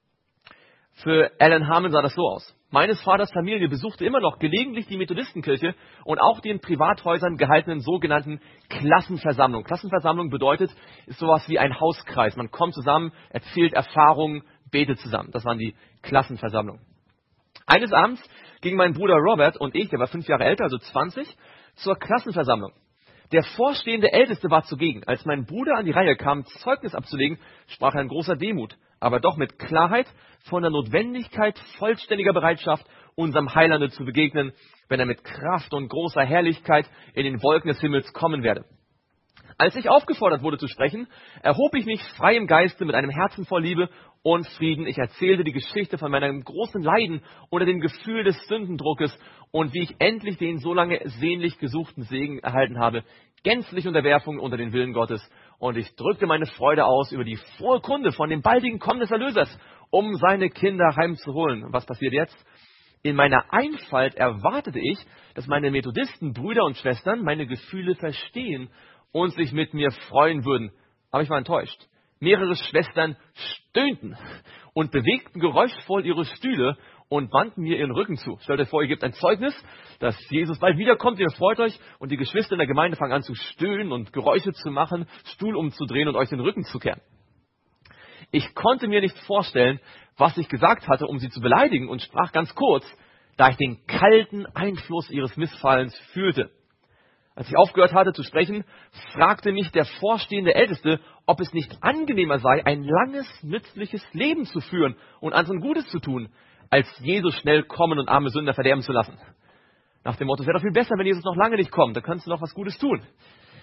Für Alan Harmon sah das so aus. Meines Vaters Familie besuchte immer noch gelegentlich die Methodistenkirche und auch die in Privathäusern gehaltenen sogenannten Klassenversammlungen. Klassenversammlung bedeutet, ist sowas wie ein Hauskreis. Man kommt zusammen, erzählt Erfahrungen, betet zusammen. Das waren die Klassenversammlungen. Eines Abends gingen mein Bruder Robert und ich, der war fünf Jahre älter, also zwanzig, zur Klassenversammlung. Der vorstehende Älteste war zugegen. Als mein Bruder an die Reihe kam, Zeugnis abzulegen, sprach er in großer Demut, aber doch mit Klarheit von der Notwendigkeit vollständiger Bereitschaft, unserem Heilande zu begegnen, wenn er mit Kraft und großer Herrlichkeit in den Wolken des Himmels kommen werde. Als ich aufgefordert wurde zu sprechen, erhob ich mich frei im Geiste mit einem Herzen voll Liebe und Frieden. Ich erzählte die Geschichte von meinem großen Leiden unter dem Gefühl des Sündendruckes und wie ich endlich den so lange sehnlich gesuchten Segen erhalten habe, gänzlich Unterwerfung unter den Willen Gottes. Und ich drückte meine Freude aus über die frohe Kunde von dem baldigen Kommen des Erlösers, um seine Kinder heimzuholen. Und was passiert jetzt? In meiner Einfalt erwartete ich, dass meine Methodisten, Brüder und Schwestern meine Gefühle verstehen und sich mit mir freuen würden. Aber ich war enttäuscht. Mehrere Schwestern stöhnten und bewegten geräuschvoll ihre Stühle und wandten mir ihren Rücken zu. Stellt euch vor, ihr gebt ein Zeugnis, dass Jesus bald wiederkommt, ihr freut euch, und die Geschwister in der Gemeinde fangen an zu stöhnen und Geräusche zu machen, Stuhl umzudrehen und euch den Rücken zu kehren. Ich konnte mir nicht vorstellen, was ich gesagt hatte, um sie zu beleidigen, und sprach ganz kurz, da ich den kalten Einfluss ihres Missfallens fühlte. Als ich aufgehört hatte zu sprechen, fragte mich der vorstehende Älteste, ob es nicht angenehmer sei, ein langes, nützliches Leben zu führen und anderen Gutes zu tun, als Jesus schnell kommen und arme Sünder verderben zu lassen. Nach dem Motto, es wäre doch viel besser, wenn Jesus noch lange nicht kommt, da kannst du noch was Gutes tun.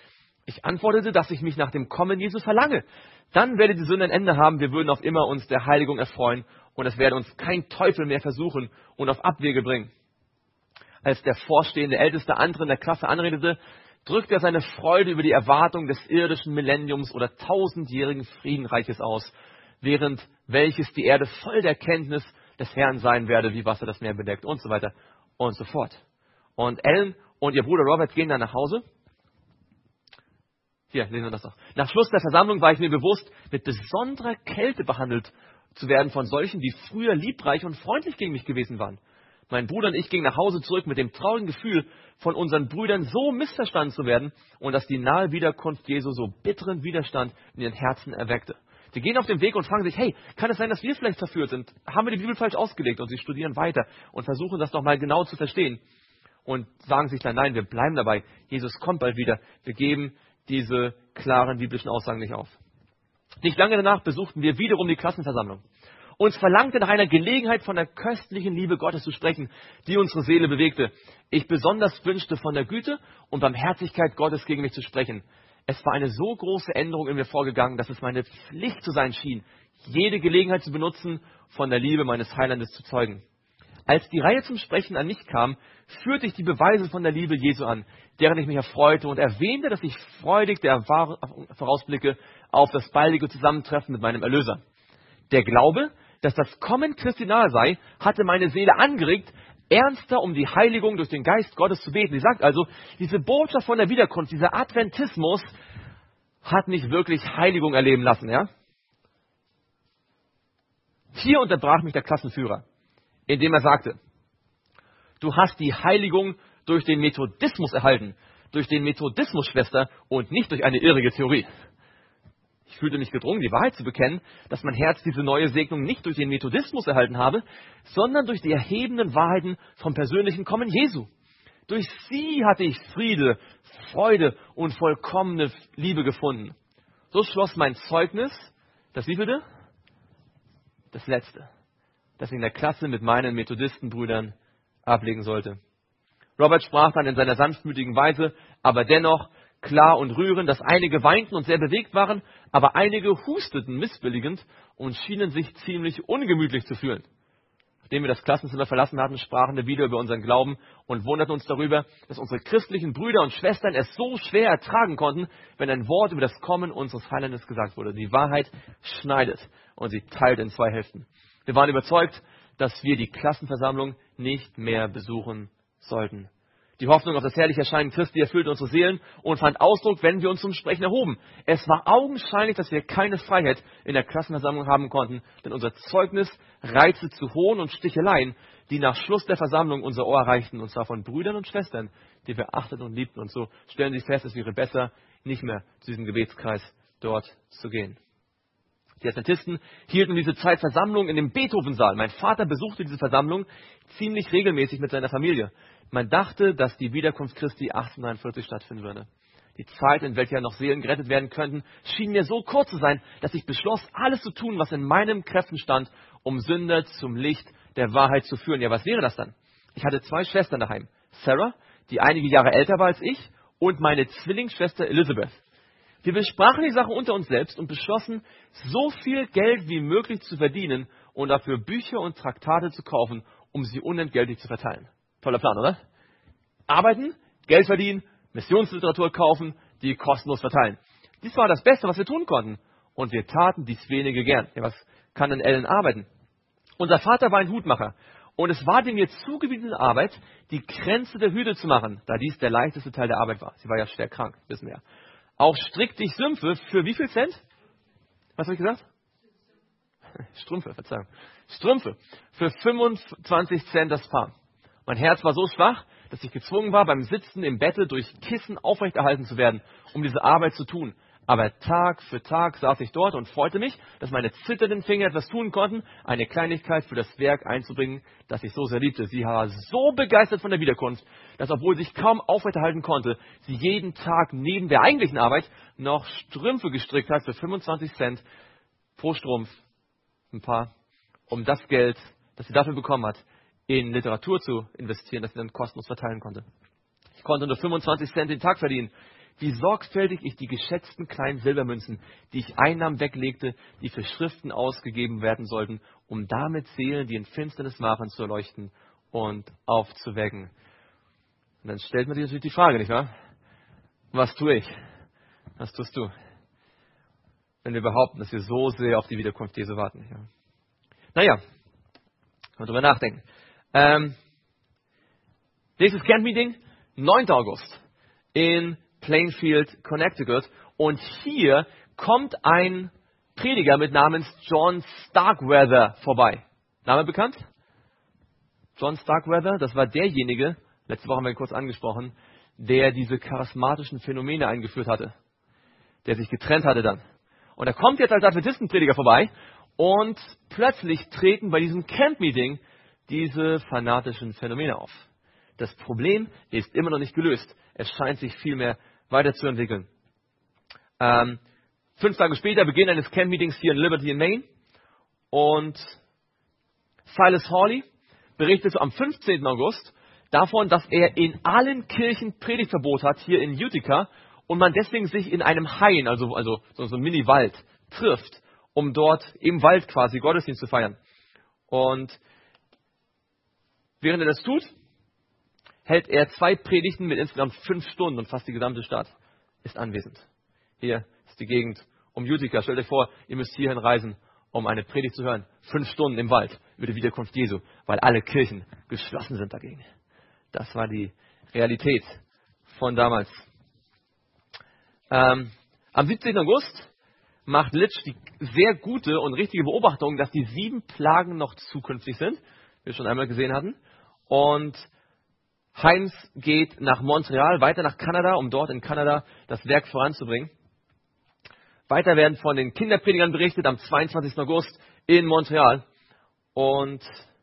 Ich antwortete, dass ich mich nach dem Kommen Jesu verlange. Dann werde die Sünde ein Ende haben, wir würden auf immer uns der Heiligung erfreuen und es werde uns kein Teufel mehr versuchen und auf Abwege bringen. Als der vorstehende älteste andere in der Klasse anredete, drückte er seine Freude über die Erwartung des irdischen Millenniums oder tausendjährigen Friedenreiches aus, während welches die Erde voll der Kenntnis des Herrn sein werde, wie Wasser das Meer bedeckt und so weiter und so fort. Und Ellen und ihr Bruder Robert gehen dann nach Hause. Hier, lesen wir das doch. Nach Schluss der Versammlung war ich mir bewusst, mit besonderer Kälte behandelt zu werden von solchen, die früher liebreich und freundlich gegen mich gewesen waren. Mein Bruder und ich gingen nach Hause zurück mit dem traurigen Gefühl, von unseren Brüdern so missverstanden zu werden und dass die nahe Wiederkunft Jesu so bitteren Widerstand in ihren Herzen erweckte. Sie gehen auf den Weg und fragen sich, hey, kann es sein, dass wir vielleicht verführt sind? Haben wir die Bibel falsch ausgelegt? Und sie studieren weiter und versuchen das nochmal genau zu verstehen und sagen sich dann, nein, wir bleiben dabei. Jesus kommt bald wieder. Wir geben diese klaren biblischen Aussagen nicht auf. Nicht lange danach besuchten wir wiederum die Klassenversammlung. Uns verlangte nach einer Gelegenheit von der köstlichen Liebe Gottes zu sprechen, die unsere Seele bewegte. Ich besonders wünschte, von der Güte und Barmherzigkeit Gottes gegen mich zu sprechen. Es war eine so große Änderung in mir vorgegangen, dass es meine Pflicht zu sein schien, jede Gelegenheit zu benutzen, von der Liebe meines Heilandes zu zeugen. Als die Reihe zum Sprechen an mich kam, führte ich die Beweise von der Liebe Jesu an, deren ich mich erfreute und erwähnte, dass ich freudig der vorausblicke auf das baldige Zusammentreffen mit meinem Erlöser. Der Glaube, dass das Kommen Christi nahe sei, hatte meine Seele angeregt, ernster um die Heiligung durch den Geist Gottes zu beten. Sie sagt also, diese Botschaft von der Wiederkunft, dieser Adventismus, hat mich wirklich Heiligung erleben lassen. Ja? Hier unterbrach mich der Klassenführer, indem er sagte, du hast die Heiligung durch den Methodismus erhalten, durch den Methodismus, Schwester, und nicht durch eine irrige Theorie. Ich fühlte mich gedrungen, die Wahrheit zu bekennen, dass mein Herz diese neue Segnung nicht durch den Methodismus erhalten habe, sondern durch die erhebenden Wahrheiten vom persönlichen Kommen Jesu. Durch sie hatte ich Friede, Freude und vollkommene Liebe gefunden. So schloss mein Zeugnis, das wievielte? Das letzte, das ich in der Klasse mit meinen Methodistenbrüdern ablegen sollte. Robert sprach dann in seiner sanftmütigen Weise, aber dennoch klar und rührend, dass einige weinten und sehr bewegt waren, aber einige husteten missbilligend und schienen sich ziemlich ungemütlich zu fühlen. Nachdem wir das Klassenzimmer verlassen hatten, sprachen wir wieder über unseren Glauben und wunderten uns darüber, dass unsere christlichen Brüder und Schwestern es so schwer ertragen konnten, wenn ein Wort über das Kommen unseres Heilandes gesagt wurde. Die Wahrheit schneidet und sie teilt in zwei Hälften. Wir waren überzeugt, dass wir die Klassenversammlung nicht mehr besuchen sollten. Die Hoffnung auf das herrliche Erscheinen Christi erfüllte unsere Seelen und fand Ausdruck, wenn wir uns zum Sprechen erhoben. Es war augenscheinlich, dass wir keine Freiheit in der Klassenversammlung haben konnten, denn unser Zeugnis reizte zu Hohn und Sticheleien, die nach Schluss der Versammlung unser Ohr erreichten, und zwar von Brüdern und Schwestern, die wir achteten und liebten. Und so stellen Sie fest, es wäre besser, nicht mehr zu diesem Gebetskreis dort zu gehen. Die Adventisten hielten diese Zeit Versammlung in dem Beethovensaal. Mein Vater besuchte diese Versammlung ziemlich regelmäßig mit seiner Familie. Man dachte, dass die Wiederkunft Christi achtzehnhundertneunundvierzig stattfinden würde. Die Zeit, in welcher noch Seelen gerettet werden könnten, schien mir so kurz zu sein, dass ich beschloss, alles zu tun, was in meinen Kräften stand, um Sünder zum Licht der Wahrheit zu führen. Ja, was wäre das dann? Ich hatte zwei Schwestern daheim. Sarah, die einige Jahre älter war als ich, und meine Zwillingsschwester Elizabeth. Wir besprachen die Sache unter uns selbst und beschlossen, so viel Geld wie möglich zu verdienen und dafür Bücher und Traktate zu kaufen, um sie unentgeltlich zu verteilen. Toller Plan, oder? Arbeiten, Geld verdienen, Missionsliteratur kaufen, die kostenlos verteilen. Dies war das Beste, was wir tun konnten. Und wir taten dies wenige gern. Ja, was kann denn Ellen arbeiten? Unser Vater war ein Hutmacher. Und es war die mir zugewiesene Arbeit, die Kränze der Hüte zu machen, da dies der leichteste Teil der Arbeit war. Sie war ja schwer krank, wissen wir ja. Auch strickte ich Sümpfe für wie viel Cent? Was habe ich gesagt? Strümpfe, Verzeihung. Strümpfe für fünfundzwanzig Cent das Paar. Mein Herz war so schwach, dass ich gezwungen war, beim Sitzen im Bette durch Kissen aufrechterhalten zu werden, um diese Arbeit zu tun. Aber Tag für Tag saß ich dort und freute mich, dass meine zitternden Finger etwas tun konnten, eine Kleinigkeit für das Werk einzubringen, das ich so sehr liebte. Sie war so begeistert von der Wiederkunft, dass, obwohl sie sich kaum aufrechterhalten konnte, sie jeden Tag neben der eigentlichen Arbeit noch Strümpfe gestrickt hat für fünfundzwanzig Cent pro Strumpf, ein paar, um das Geld, das sie dafür bekommen hat, in Literatur zu investieren, das sie dann kostenlos verteilen konnte. Ich konnte nur fünfundzwanzig Cent den Tag verdienen. wie sorgfältig ich die geschätzten kleinen Silbermünzen, die ich Einnahmen weglegte, die für Schriften ausgegeben werden sollten, um damit Seelen, die in Finsternis waren, zu erleuchten und aufzuwecken. Und dann stellt man sich natürlich die Frage, nicht wahr? Was tue ich? Was tust du? Wenn wir behaupten, dass wir so sehr auf die Wiederkunft Jesu warten. Nicht wahr? Naja, mal drüber nachdenken. Ähm, nächstes Camp-Meeting, neunter August in Plainfield, Connecticut. Und hier kommt ein Prediger mit Namens John Starkweather vorbei. Name bekannt? John Starkweather, das war derjenige, letzte Woche haben wir ihn kurz angesprochen, der diese charismatischen Phänomene eingeführt hatte. Der sich getrennt hatte dann. Und er kommt jetzt als Adventistenprediger vorbei und plötzlich treten bei diesem Camp-Meeting diese fanatischen Phänomene auf. Das Problem ist immer noch nicht gelöst. Es scheint sich vielmehr weiterzuentwickeln. Ähm, fünf Tage später, Beginn eines Camp-Meetings hier in Liberty in Maine. Und Silas Hawley berichtet am fünfzehnten August davon, dass er in allen Kirchen Predigtverbot hat, hier in Utica, und man deswegen sich in einem Hain, also, also so, so ein Mini-Wald, trifft, um dort im Wald quasi Gottesdienst zu feiern. Und während er das tut, hält er zwei Predigten mit insgesamt fünf Stunden und fast die gesamte Stadt ist anwesend. Hier ist die Gegend um Utica. Stellt euch vor, ihr müsst hierhin reisen, um eine Predigt zu hören. Fünf Stunden im Wald über die Wiederkunft Jesu, weil alle Kirchen geschlossen sind dagegen. Das war die Realität von damals. Ähm, am siebzehnten August macht Litsch die sehr gute und richtige Beobachtung, dass die sieben Plagen noch zukünftig sind, wie wir schon einmal gesehen hatten. Und Heinz geht nach Montreal, weiter nach Kanada, um dort in Kanada das Werk voranzubringen. Weiter werden von den Kinderpredigern berichtet am zweiundzwanzigsten August in Montreal. Und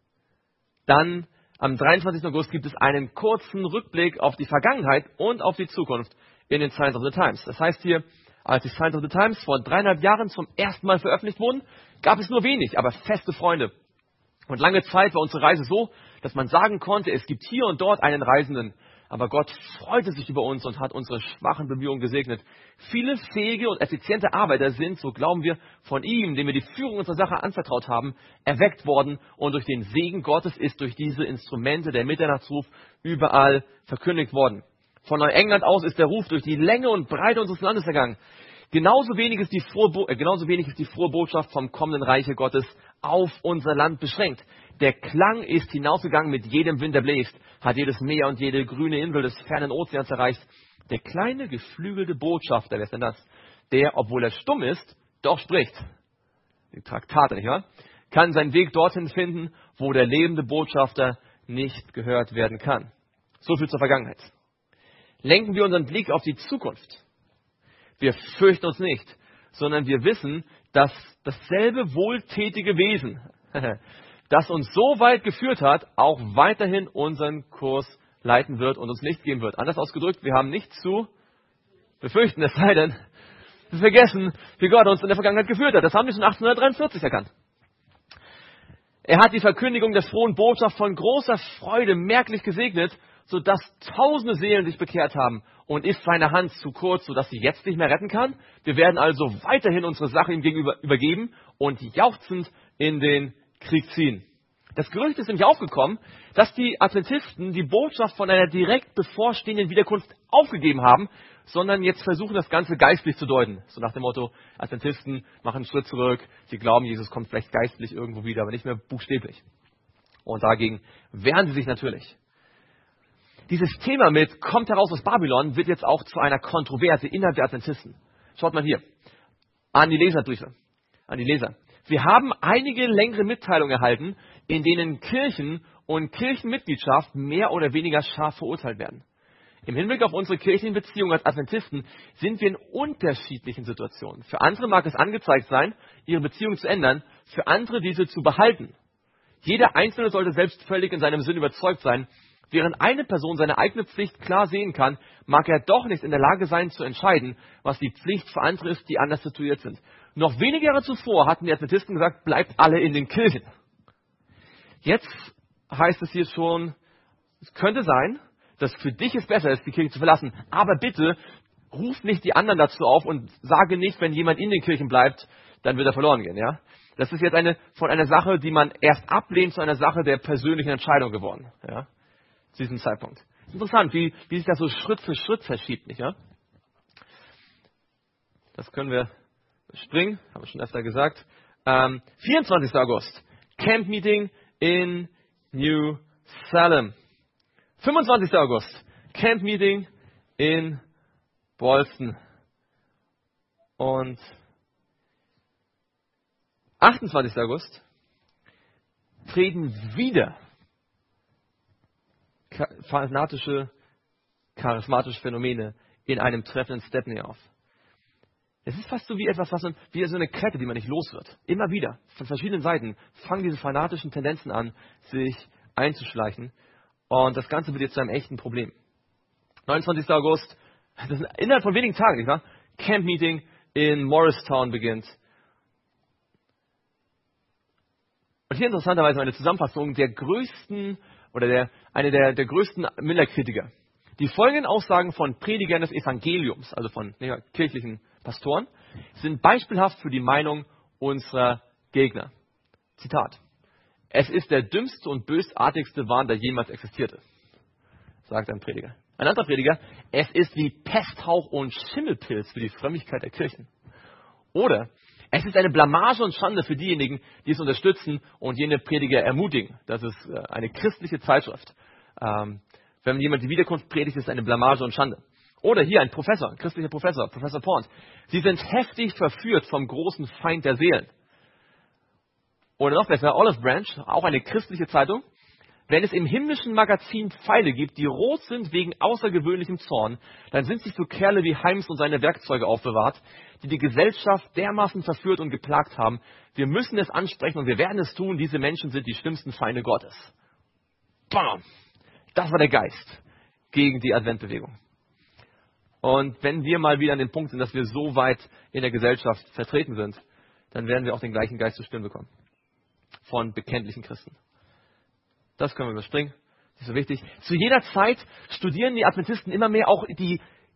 dann am dreiundzwanzigsten August gibt es einen kurzen Rückblick auf die Vergangenheit und auf die Zukunft in den Signs of the Times. Das heißt hier, als die Signs of the Times vor dreieinhalb Jahren zum ersten Mal veröffentlicht wurden, gab es nur wenig, aber feste Freunde. Und lange Zeit war unsere Reise so, dass man sagen konnte, es gibt hier und dort einen Reisenden. Aber Gott freute sich über uns und hat unsere schwachen Bemühungen gesegnet. Viele fähige und effiziente Arbeiter sind, so glauben wir, von ihm, dem wir die Führung unserer Sache anvertraut haben, erweckt worden. Und durch den Segen Gottes ist durch diese Instrumente der Mitternachtsruf überall verkündigt worden. Von Neuengland aus ist der Ruf durch die Länge und Breite unseres Landes ergangen. Genauso wenig ist die frohe, Bo- äh, genauso wenig ist die frohe Botschaft vom kommenden Reiche Gottes auf unser Land beschränkt. Der Klang ist hinausgegangen mit jedem Wind, der bläst, hat jedes Meer und jede grüne Insel des fernen Ozeans erreicht. Der kleine, geflügelte Botschafter, wer ist denn das? Der, obwohl er stumm ist, doch spricht. Die Traktate, nicht wahr? Kann seinen Weg dorthin finden, wo der lebende Botschafter nicht gehört werden kann. So viel zur Vergangenheit. Lenken wir unseren Blick auf die Zukunft. Wir fürchten uns nicht, sondern wir wissen, dass dasselbe wohltätige Wesen, das uns so weit geführt hat, auch weiterhin unseren Kurs leiten wird und uns Licht geben wird. Anders ausgedrückt, wir haben nichts zu befürchten, es sei denn, wir vergessen, wie Gott uns in der Vergangenheit geführt hat. Das haben wir schon achtzehnhundertdreiundvierzig erkannt. Er hat die Verkündigung der frohen Botschaft von großer Freude merklich gesegnet, sodass tausende Seelen sich bekehrt haben, und ist seine Hand zu kurz, sodass sie jetzt nicht mehr retten kann. Wir werden also weiterhin unsere Sache ihm gegenüber übergeben und jauchzend in den Krieg ziehen. Das Gerücht ist nämlich aufgekommen, dass die Adventisten die Botschaft von einer direkt bevorstehenden Wiederkunft aufgegeben haben, sondern jetzt versuchen, das Ganze geistlich zu deuten. So nach dem Motto, Adventisten machen einen Schritt zurück, sie glauben, Jesus kommt vielleicht geistlich irgendwo wieder, aber nicht mehr buchstäblich. Und dagegen wehren sie sich natürlich. Dieses Thema mit kommt heraus aus Babylon wird jetzt auch zu einer Kontroverse innerhalb der Adventisten. Schaut mal hier, an die Leserbriefe, an die Leser. Wir haben einige längere Mitteilungen erhalten, in denen Kirchen und Kirchenmitgliedschaft mehr oder weniger scharf verurteilt werden. Im Hinblick auf unsere kirchlichen Beziehungen als Adventisten sind wir in unterschiedlichen Situationen. Für andere mag es angezeigt sein, ihre Beziehung zu ändern, für andere diese zu behalten. Jeder Einzelne sollte selbst völlig in seinem Sinn überzeugt sein. Während eine Person seine eigene Pflicht klar sehen kann, mag er doch nicht in der Lage sein zu entscheiden, was die Pflicht für andere ist, die anders situiert sind. Noch wenige Jahre zuvor hatten die Adventisten gesagt, bleibt alle in den Kirchen. Jetzt heißt es hier schon, es könnte sein, dass für dich es besser ist, die Kirche zu verlassen. Aber bitte ruf nicht die anderen dazu auf und sage nicht, wenn jemand in den Kirchen bleibt, dann wird er verloren gehen. Ja? Das ist jetzt eine, von einer Sache, die man erst ablehnt, zu einer Sache der persönlichen Entscheidung geworden. Ja? Zu diesem Zeitpunkt. Interessant, wie, wie sich das so Schritt für Schritt verschiebt. Nicht, ja? Das können wir springen, habe ich schon öfter gesagt. Ähm, vierundzwanzigster August, Camp Meeting in New Salem. fünfundzwanzigster August, Camp Meeting in Boston. Und achtundzwanzigster August treten wieder fanatische, charismatische Phänomene in einem Treffen in Stepney auf. Es ist fast so wie etwas, was wie so eine Kette, die man nicht los wird. Immer wieder, von verschiedenen Seiten, fangen diese fanatischen Tendenzen an, sich einzuschleichen. Und das Ganze wird jetzt zu einem echten Problem. neunundzwanzigster August, das ist innerhalb von wenigen Tagen, nicht wahr? Camp Meeting in Morristown beginnt. Und hier interessanterweise eine Zusammenfassung der größten, oder der, eine der, der größten Miller-Kritiker. Die folgenden Aussagen von Predigern des Evangeliums, also von ja, kirchlichen Pastoren, sind beispielhaft für die Meinung unserer Gegner. Zitat. Es ist der dümmste und bösartigste Wahn, der jemals existierte, sagt ein Prediger. Ein anderer Prediger, es ist wie Pesthauch und Schimmelpilz für die Frömmigkeit der Kirchen. Oder es ist eine Blamage und Schande für diejenigen, die es unterstützen und jene Prediger ermutigen. Das ist eine christliche Zeitschrift. Ähm, wenn jemand die Wiederkunft predigt, ist es eine Blamage und Schande. Oder hier ein Professor, ein christlicher Professor, Professor Pond. Sie sind heftig verführt vom großen Feind der Seelen. Oder noch besser, Olive Branch, auch eine christliche Zeitung. Wenn es im himmlischen Magazin Pfeile gibt, die rot sind wegen außergewöhnlichem Zorn, dann sind sich so Kerle wie Heims und seine Werkzeuge aufbewahrt, die die Gesellschaft dermaßen verführt und geplagt haben. Wir müssen es ansprechen und wir werden es tun. Diese Menschen sind die schlimmsten Feinde Gottes. Bam! Das war der Geist gegen die Adventbewegung. Und wenn wir mal wieder an dem Punkt sind, dass wir so weit in der Gesellschaft vertreten sind, dann werden wir auch den gleichen Geist zu spüren bekommen. Von bekenntlichen Christen. Das können wir überspringen. Das ist so wichtig. Zu jeder Zeit studieren die Adventisten immer mehr auch die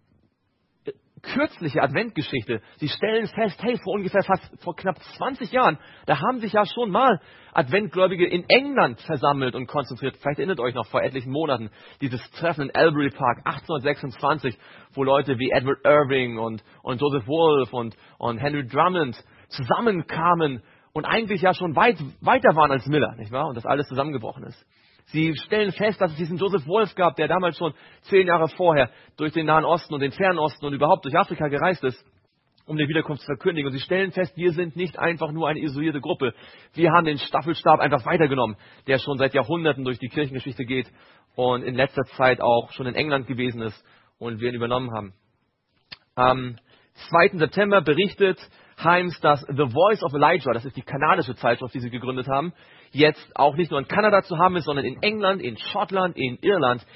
kürzliche Adventgeschichte. Sie stellen fest, hey, vor ungefähr fast vor knapp zwanzig Jahren, da haben sich ja schon mal Adventgläubige in England versammelt und konzentriert. Vielleicht erinnert euch noch vor etlichen Monaten dieses Treffen in Albury Park achtzehnhundertsechsundzwanzig, wo Leute wie Edward Irving und, und Joseph Wolfe und, und Henry Drummond zusammenkamen und eigentlich ja schon weit weiter waren als Miller, nicht wahr? Und das alles zusammengebrochen ist. Sie stellen fest, dass es diesen Joseph Wolfe gab, der damals schon zehn Jahre vorher durch den Nahen Osten und den Fernen Osten und überhaupt durch Afrika gereist ist, um die Wiederkunft zu verkündigen. Und sie stellen fest, wir sind nicht einfach nur eine isolierte Gruppe. Wir haben den Staffelstab einfach weitergenommen, der schon seit Jahrhunderten durch die Kirchengeschichte geht und in letzter Zeit auch schon in England gewesen ist und wir ihn übernommen haben. Am zweiten September berichtet Heims, dass The Voice of Elijah, das ist die kanadische Zeitschrift, die sie gegründet haben, jetzt auch nicht nur in Kanada zu haben ist, sondern in England, in Schottland, in Irland.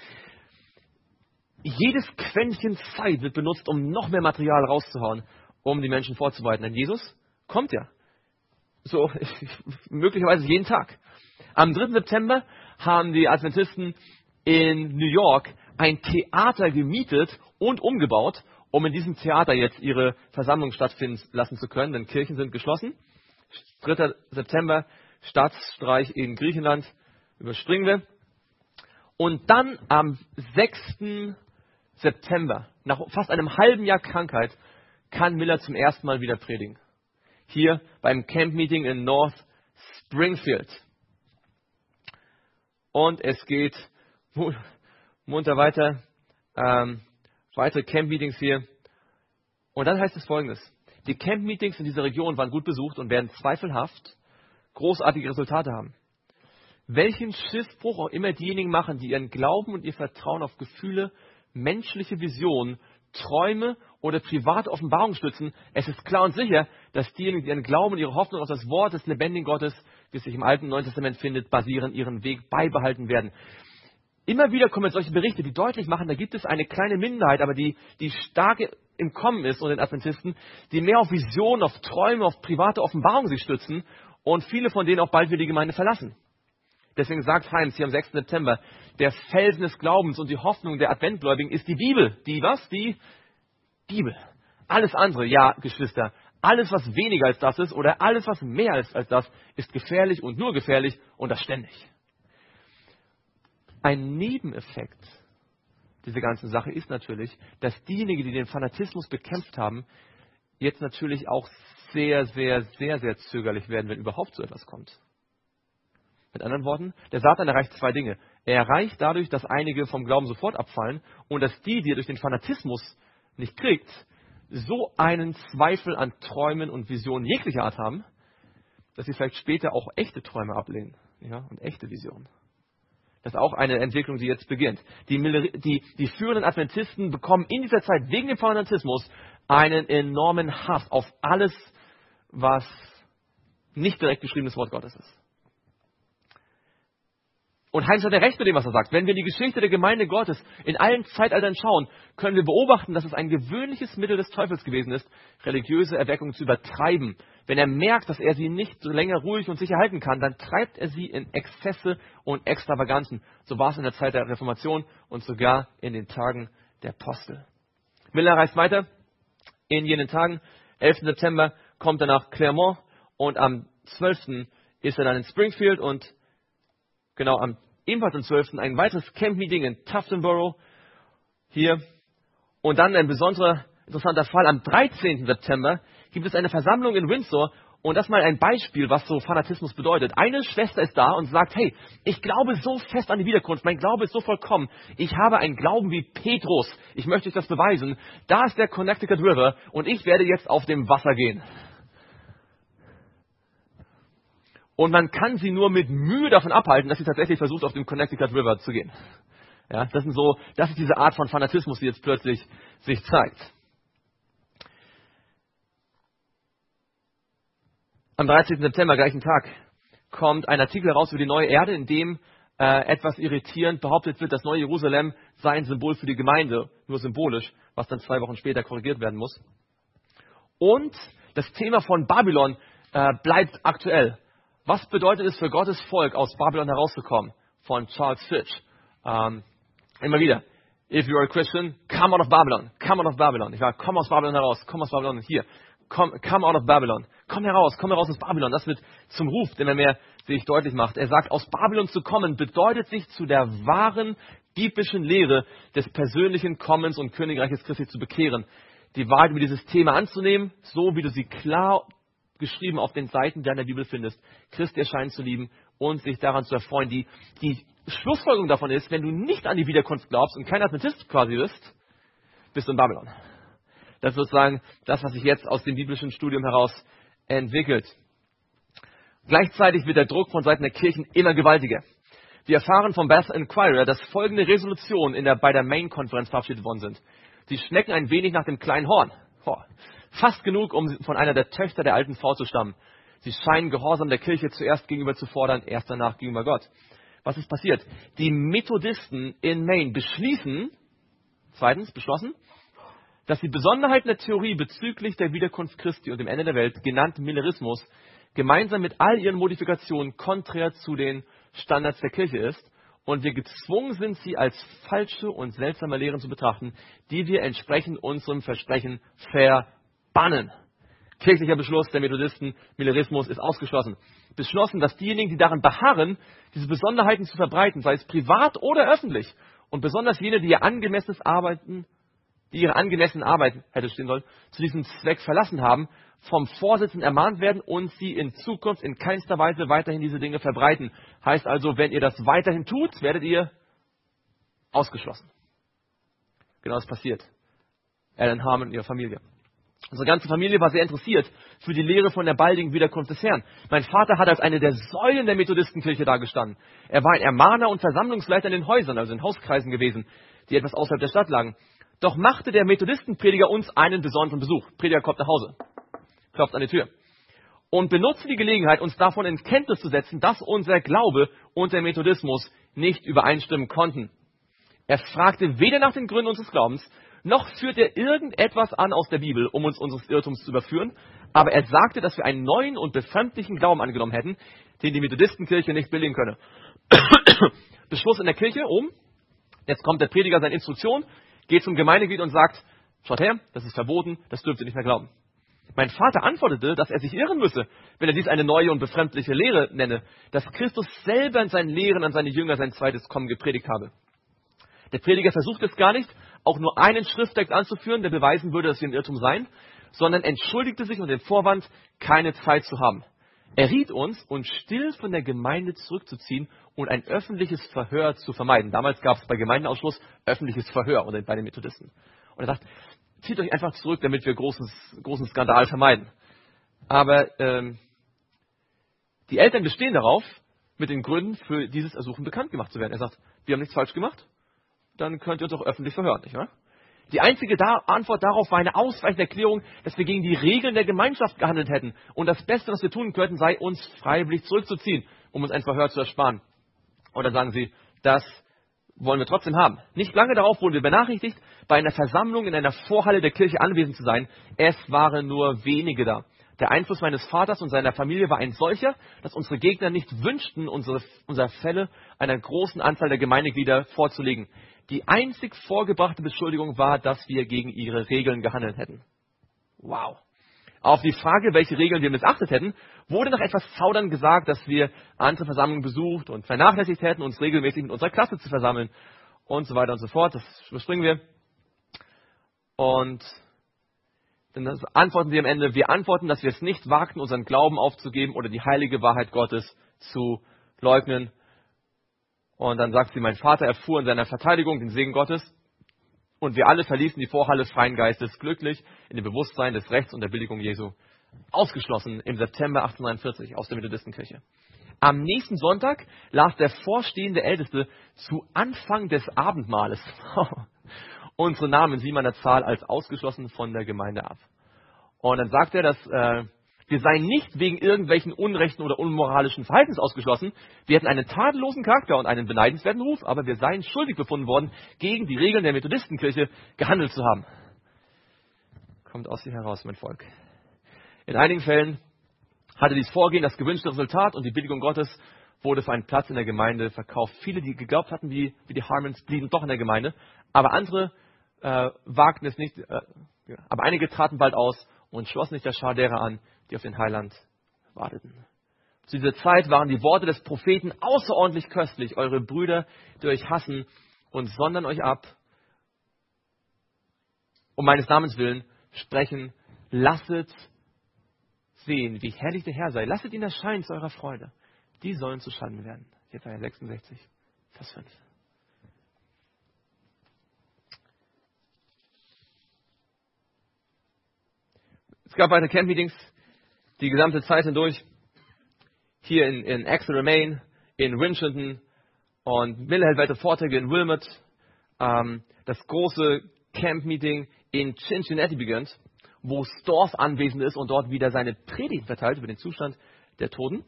Jedes Quäntchen Zeit wird benutzt, um noch mehr Material rauszuhauen, um die Menschen vorzubereiten. Denn Jesus kommt ja. So möglicherweise jeden Tag. Am dritten September haben die Adventisten in New York ein Theater gemietet und umgebaut, um in diesem Theater jetzt ihre Versammlung stattfinden lassen zu können, denn Kirchen sind geschlossen. dritter September, Staatsstreich in Griechenland, überspringen wir. Und dann am sechsten September, nach fast einem halben Jahr Krankheit, kann Miller zum ersten Mal wieder predigen. Hier beim Camp Meeting in North Springfield. Und es geht munter weiter. Ähm, weitere Camp-Meetings hier. Und dann heißt es Folgendes. Die Camp-Meetings in dieser Region waren gut besucht und werden zweifelhaft großartige Resultate haben. Welchen Schiffbruch auch immer diejenigen machen, die ihren Glauben und ihr Vertrauen auf Gefühle, menschliche Visionen, Träume oder private Offenbarungen stützen, es ist klar und sicher, dass diejenigen, die ihren Glauben und ihre Hoffnung auf das Wort des lebendigen Gottes, wie es sich im Alten und Neuen Testament findet, basieren, ihren Weg beibehalten werden. Immer wieder kommen solche Berichte, die deutlich machen, da gibt es eine kleine Minderheit, aber die, die stark im Kommen ist unter den Adventisten, die mehr auf Visionen, auf Träume, auf private Offenbarungen sich stützen und viele von denen auch bald wieder die Gemeinde verlassen. Deswegen sagt Heims hier am sechsten September, der Felsen des Glaubens und die Hoffnung der Adventgläubigen ist die Bibel. Die was? Die, Bibel. Alles andere, ja, Geschwister, alles, was weniger als das ist oder alles, was mehr ist als das, ist gefährlich und nur gefährlich und das ständig. Ein Nebeneffekt dieser ganzen Sache ist natürlich, dass diejenigen, die den Fanatismus bekämpft haben, jetzt natürlich auch sehr, sehr, sehr, sehr zögerlich werden, wenn überhaupt so etwas kommt. Mit anderen Worten, der Satan erreicht zwei Dinge. Er erreicht dadurch, dass einige vom Glauben sofort abfallen und dass die, die er durch den Fanatismus nicht kriegt, so einen Zweifel an Träumen und Visionen jeglicher Art haben, dass sie vielleicht später auch echte Träume ablehnen, ja, und echte Visionen. Das ist auch eine Entwicklung, die jetzt beginnt. Die, die, die führenden Adventisten bekommen in dieser Zeit wegen dem Fanatismus einen enormen Hass auf alles, was nicht direkt geschriebenes Wort Gottes ist. Und Heinz hat ja recht mit dem, was er sagt. Wenn wir in die Geschichte der Gemeinde Gottes in allen Zeitaltern schauen, können wir beobachten, dass es ein gewöhnliches Mittel des Teufels gewesen ist, religiöse Erweckung zu übertreiben. Wenn er merkt, dass er sie nicht länger ruhig und sicher halten kann, dann treibt er sie in Exzesse und Extravaganzen. So war es in der Zeit der Reformation und sogar in den Tagen der Apostel. Miller reist weiter. In jenen Tagen, elften September, kommt er nach Clermont und am zwölften ist er dann in Springfield und genau am ebenfalls am zwölften ein weiteres Camp-Meeting in Tuftonboro hier. Und dann ein besonderer, interessanter Fall. Am dreizehnten September gibt es eine Versammlung in Windsor. Und das mal ein Beispiel, was so Fanatismus bedeutet. Eine Schwester ist da und sagt, hey, ich glaube so fest an die Wiederkunft. Mein Glaube ist so vollkommen. Ich habe einen Glauben wie Petrus. Ich möchte euch das beweisen. Da ist der Connecticut River und ich werde jetzt auf dem Wasser gehen. Und man kann sie nur mit Mühe davon abhalten, dass sie tatsächlich versucht, auf dem Connecticut River zu gehen. Ja, das sind so, das ist diese Art von Fanatismus, die jetzt plötzlich sich zeigt. Am dreizehnten September, gleichen Tag, kommt ein Artikel raus über die neue Erde, in dem äh, etwas irritierend behauptet wird, das neue Jerusalem sei ein Symbol für die Gemeinde, nur symbolisch, was dann zwei Wochen später korrigiert werden muss. Und das Thema von Babylon äh, bleibt aktuell. Was bedeutet es für Gottes Volk, aus Babylon herauszukommen? Von Charles Fitch. Ähm, immer wieder. If you are a Christian, come out of Babylon. Come out of Babylon. Ich war, komm aus Babylon heraus. Komm aus Babylon hier. Come, come out of Babylon. Komm heraus. Komm heraus aus Babylon. Das wird zum Ruf, den er mehr sich deutlich macht. Er sagt, aus Babylon zu kommen, bedeutet sich zu der wahren biblischen Lehre des persönlichen Kommens und Königreiches Christi zu bekehren. Die Wahrheit über dieses Thema anzunehmen, so wie du sie klar geschrieben auf den Seiten der in der Bibel findest, Christi erscheinen zu lieben und sich daran zu erfreuen. Die, die Schlussfolgerung davon ist, wenn du nicht an die Wiederkunft glaubst und kein Adventist quasi bist, bist du in Babylon. Das ist sozusagen das, was sich jetzt aus dem biblischen Studium heraus entwickelt. Gleichzeitig wird der Druck von Seiten der Kirchen immer gewaltiger. Wir erfahren vom Bath Inquirer, dass folgende Resolutionen in der, bei der Main-Konferenz verabschiedet worden sind. Sie schmecken ein wenig nach dem kleinen Horn. Oh. Fast genug, um von einer der Töchter der alten Frau zu stammen. Sie scheinen Gehorsam der Kirche zuerst gegenüber zu fordern, erst danach gegenüber Gott. Was ist passiert? Die Methodisten in Maine beschließen, zweitens beschlossen, dass die Besonderheiten der Theorie bezüglich der Wiederkunft Christi und dem Ende der Welt, genannt Millerismus, gemeinsam mit all ihren Modifikationen konträr zu den Standards der Kirche ist und wir gezwungen sind, sie als falsche und seltsame Lehren zu betrachten, die wir entsprechend unserem Versprechen verbannen. Kirchlicher Beschluss der Methodisten, Millerismus ist ausgeschlossen. Beschlossen, dass diejenigen, die daran beharren, diese Besonderheiten zu verbreiten, sei es privat oder öffentlich, und besonders jene, die ihr angemessenes Arbeiten, die ihre angemessene Arbeit, hätte stehen sollen, zu diesem Zweck verlassen haben, vom Vorsitzenden ermahnt werden und sie in Zukunft in keinster Weise weiterhin diese Dinge verbreiten. Heißt also, wenn ihr das weiterhin tut, werdet ihr ausgeschlossen. Genau das passiert. Alan Harmon und ihre Familie. Unsere ganze Familie war sehr interessiert für die Lehre von der baldigen Wiederkunft des Herrn. Mein Vater hat als eine der Säulen der Methodistenkirche dagestanden. Er war ein Ermahner und Versammlungsleiter in den Häusern, also in Hauskreisen gewesen, die etwas außerhalb der Stadt lagen. Doch machte der Methodistenprediger uns einen besonderen Besuch. Prediger kommt nach Hause, klopft an die Tür und benutzte die Gelegenheit, uns davon in Kenntnis zu setzen, dass unser Glaube und der Methodismus nicht übereinstimmen konnten. Er fragte weder nach den Gründen unseres Glaubens, noch führt er irgendetwas an aus der Bibel, um uns unseres Irrtums zu überführen, aber er sagte, dass wir einen neuen und befremdlichen Glauben angenommen hätten, den die Methodistenkirche nicht billigen könne. Beschluss in der Kirche, um, jetzt kommt der Prediger seine Instruktion, geht zum Gemeindeglied und sagt, Schaut her, das ist verboten, das dürft ihr nicht mehr glauben. Mein Vater antwortete, dass er sich irren müsse, wenn er dies eine neue und befremdliche Lehre nenne, dass Christus selber in seinen Lehren an seine Jünger sein zweites Kommen gepredigt habe. Der Prediger versucht es gar nicht, auch nur einen Schrifttext anzuführen, der beweisen würde, dass wir im Irrtum seien, sondern entschuldigte sich unter dem Vorwand, keine Zeit zu haben. Er riet uns, uns still von der Gemeinde zurückzuziehen und ein öffentliches Verhör zu vermeiden. Damals gab es bei Gemeindeausschluss öffentliches Verhör oder bei den Methodisten. Und er sagt, zieht euch einfach zurück, damit wir großen, großen Skandal vermeiden. Aber ähm, die Eltern bestehen darauf, mit den Gründen für dieses Ersuchen bekannt gemacht zu werden. Er sagt, wir haben nichts falsch gemacht, dann könnt ihr uns auch öffentlich verhören, nicht wahr? Die einzige da- Antwort darauf war eine ausweichende Erklärung, dass wir gegen die Regeln der Gemeinschaft gehandelt hätten. Und das Beste, was wir tun könnten, sei, uns freiwillig zurückzuziehen, um uns ein Verhör zu ersparen. Und dann sagen sie, das wollen wir trotzdem haben. Nicht lange darauf wurden wir benachrichtigt, bei einer Versammlung in einer Vorhalle der Kirche anwesend zu sein. Es waren nur wenige da. Der Einfluss meines Vaters und seiner Familie war ein solcher, dass unsere Gegner nicht wünschten, unsere, unsere Fälle einer großen Anzahl der Gemeindeglieder vorzulegen. Die einzig vorgebrachte Beschuldigung war, dass wir gegen ihre Regeln gehandelt hätten. Wow. Auf die Frage, welche Regeln wir missachtet hätten, wurde nach etwas Zaudern gesagt, dass wir andere Versammlungen besucht und vernachlässigt hätten, uns regelmäßig mit unserer Klasse zu versammeln und so weiter und so fort. Das überspringen wir. Und dann antworten sie am Ende, wir antworten, dass wir es nicht wagten, unseren Glauben aufzugeben oder die heilige Wahrheit Gottes zu leugnen. Und dann sagt sie, mein Vater erfuhr in seiner Verteidigung den Segen Gottes und wir alle verließen die Vorhalle freien Geistes glücklich in dem Bewusstsein des Rechts und der Billigung Jesu. Ausgeschlossen im September achtzehnhundertneunundvierzig aus der Methodistenkirche. Am nächsten Sonntag las der vorstehende Älteste zu Anfang des Abendmahles unsere Namen in siebener Zahl als ausgeschlossen von der Gemeinde ab. Und dann sagt er, dass äh, wir seien nicht wegen irgendwelchen unrechten oder unmoralischen Verhaltens ausgeschlossen. Wir hätten einen tadellosen Charakter und einen beneidenswerten Ruf, aber wir seien schuldig befunden worden, gegen die Regeln der Methodistenkirche gehandelt zu haben. Kommt aus dir heraus, mein Volk. In einigen Fällen hatte dieses Vorgehen das gewünschte Resultat und die Billigung Gottes wurde für einen Platz in der Gemeinde verkauft. Viele, die geglaubt hatten, wie, wie die Harmons, blieben doch in der Gemeinde, aber andere äh, wagten es nicht. Äh, ja. Aber einige traten bald aus und schlossen sich der Schar derer an, die auf den Heiland warteten. Zu dieser Zeit waren die Worte des Propheten außerordentlich köstlich. Eure Brüder, die euch hassen und sondern euch ab, um meines Namens willen, sprechen, lasset sehen, wie herrlich der Herr sei. Lasset ihn erscheinen zu eurer Freude. Die sollen zu Schanden werden. Jesaja sechsundsechzig, Vers fünf. Es gab weitere Camp-Meetings die gesamte Zeit hindurch. Hier in, in Exeter, Maine, in Winchendon und Miller hält weitere Vorträge in Wilmot. Ähm, das große Camp-Meeting in Cincinnati beginnt, wo Storrs anwesend ist und dort wieder seine Predigt verteilt über den Zustand der Toten.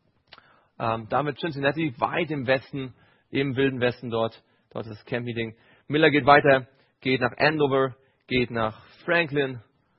Ähm, damit Cincinnati weit im Westen, im Wilden Westen dort. Dort ist das Camp-Meeting. Miller geht weiter, geht nach Andover, geht nach Franklin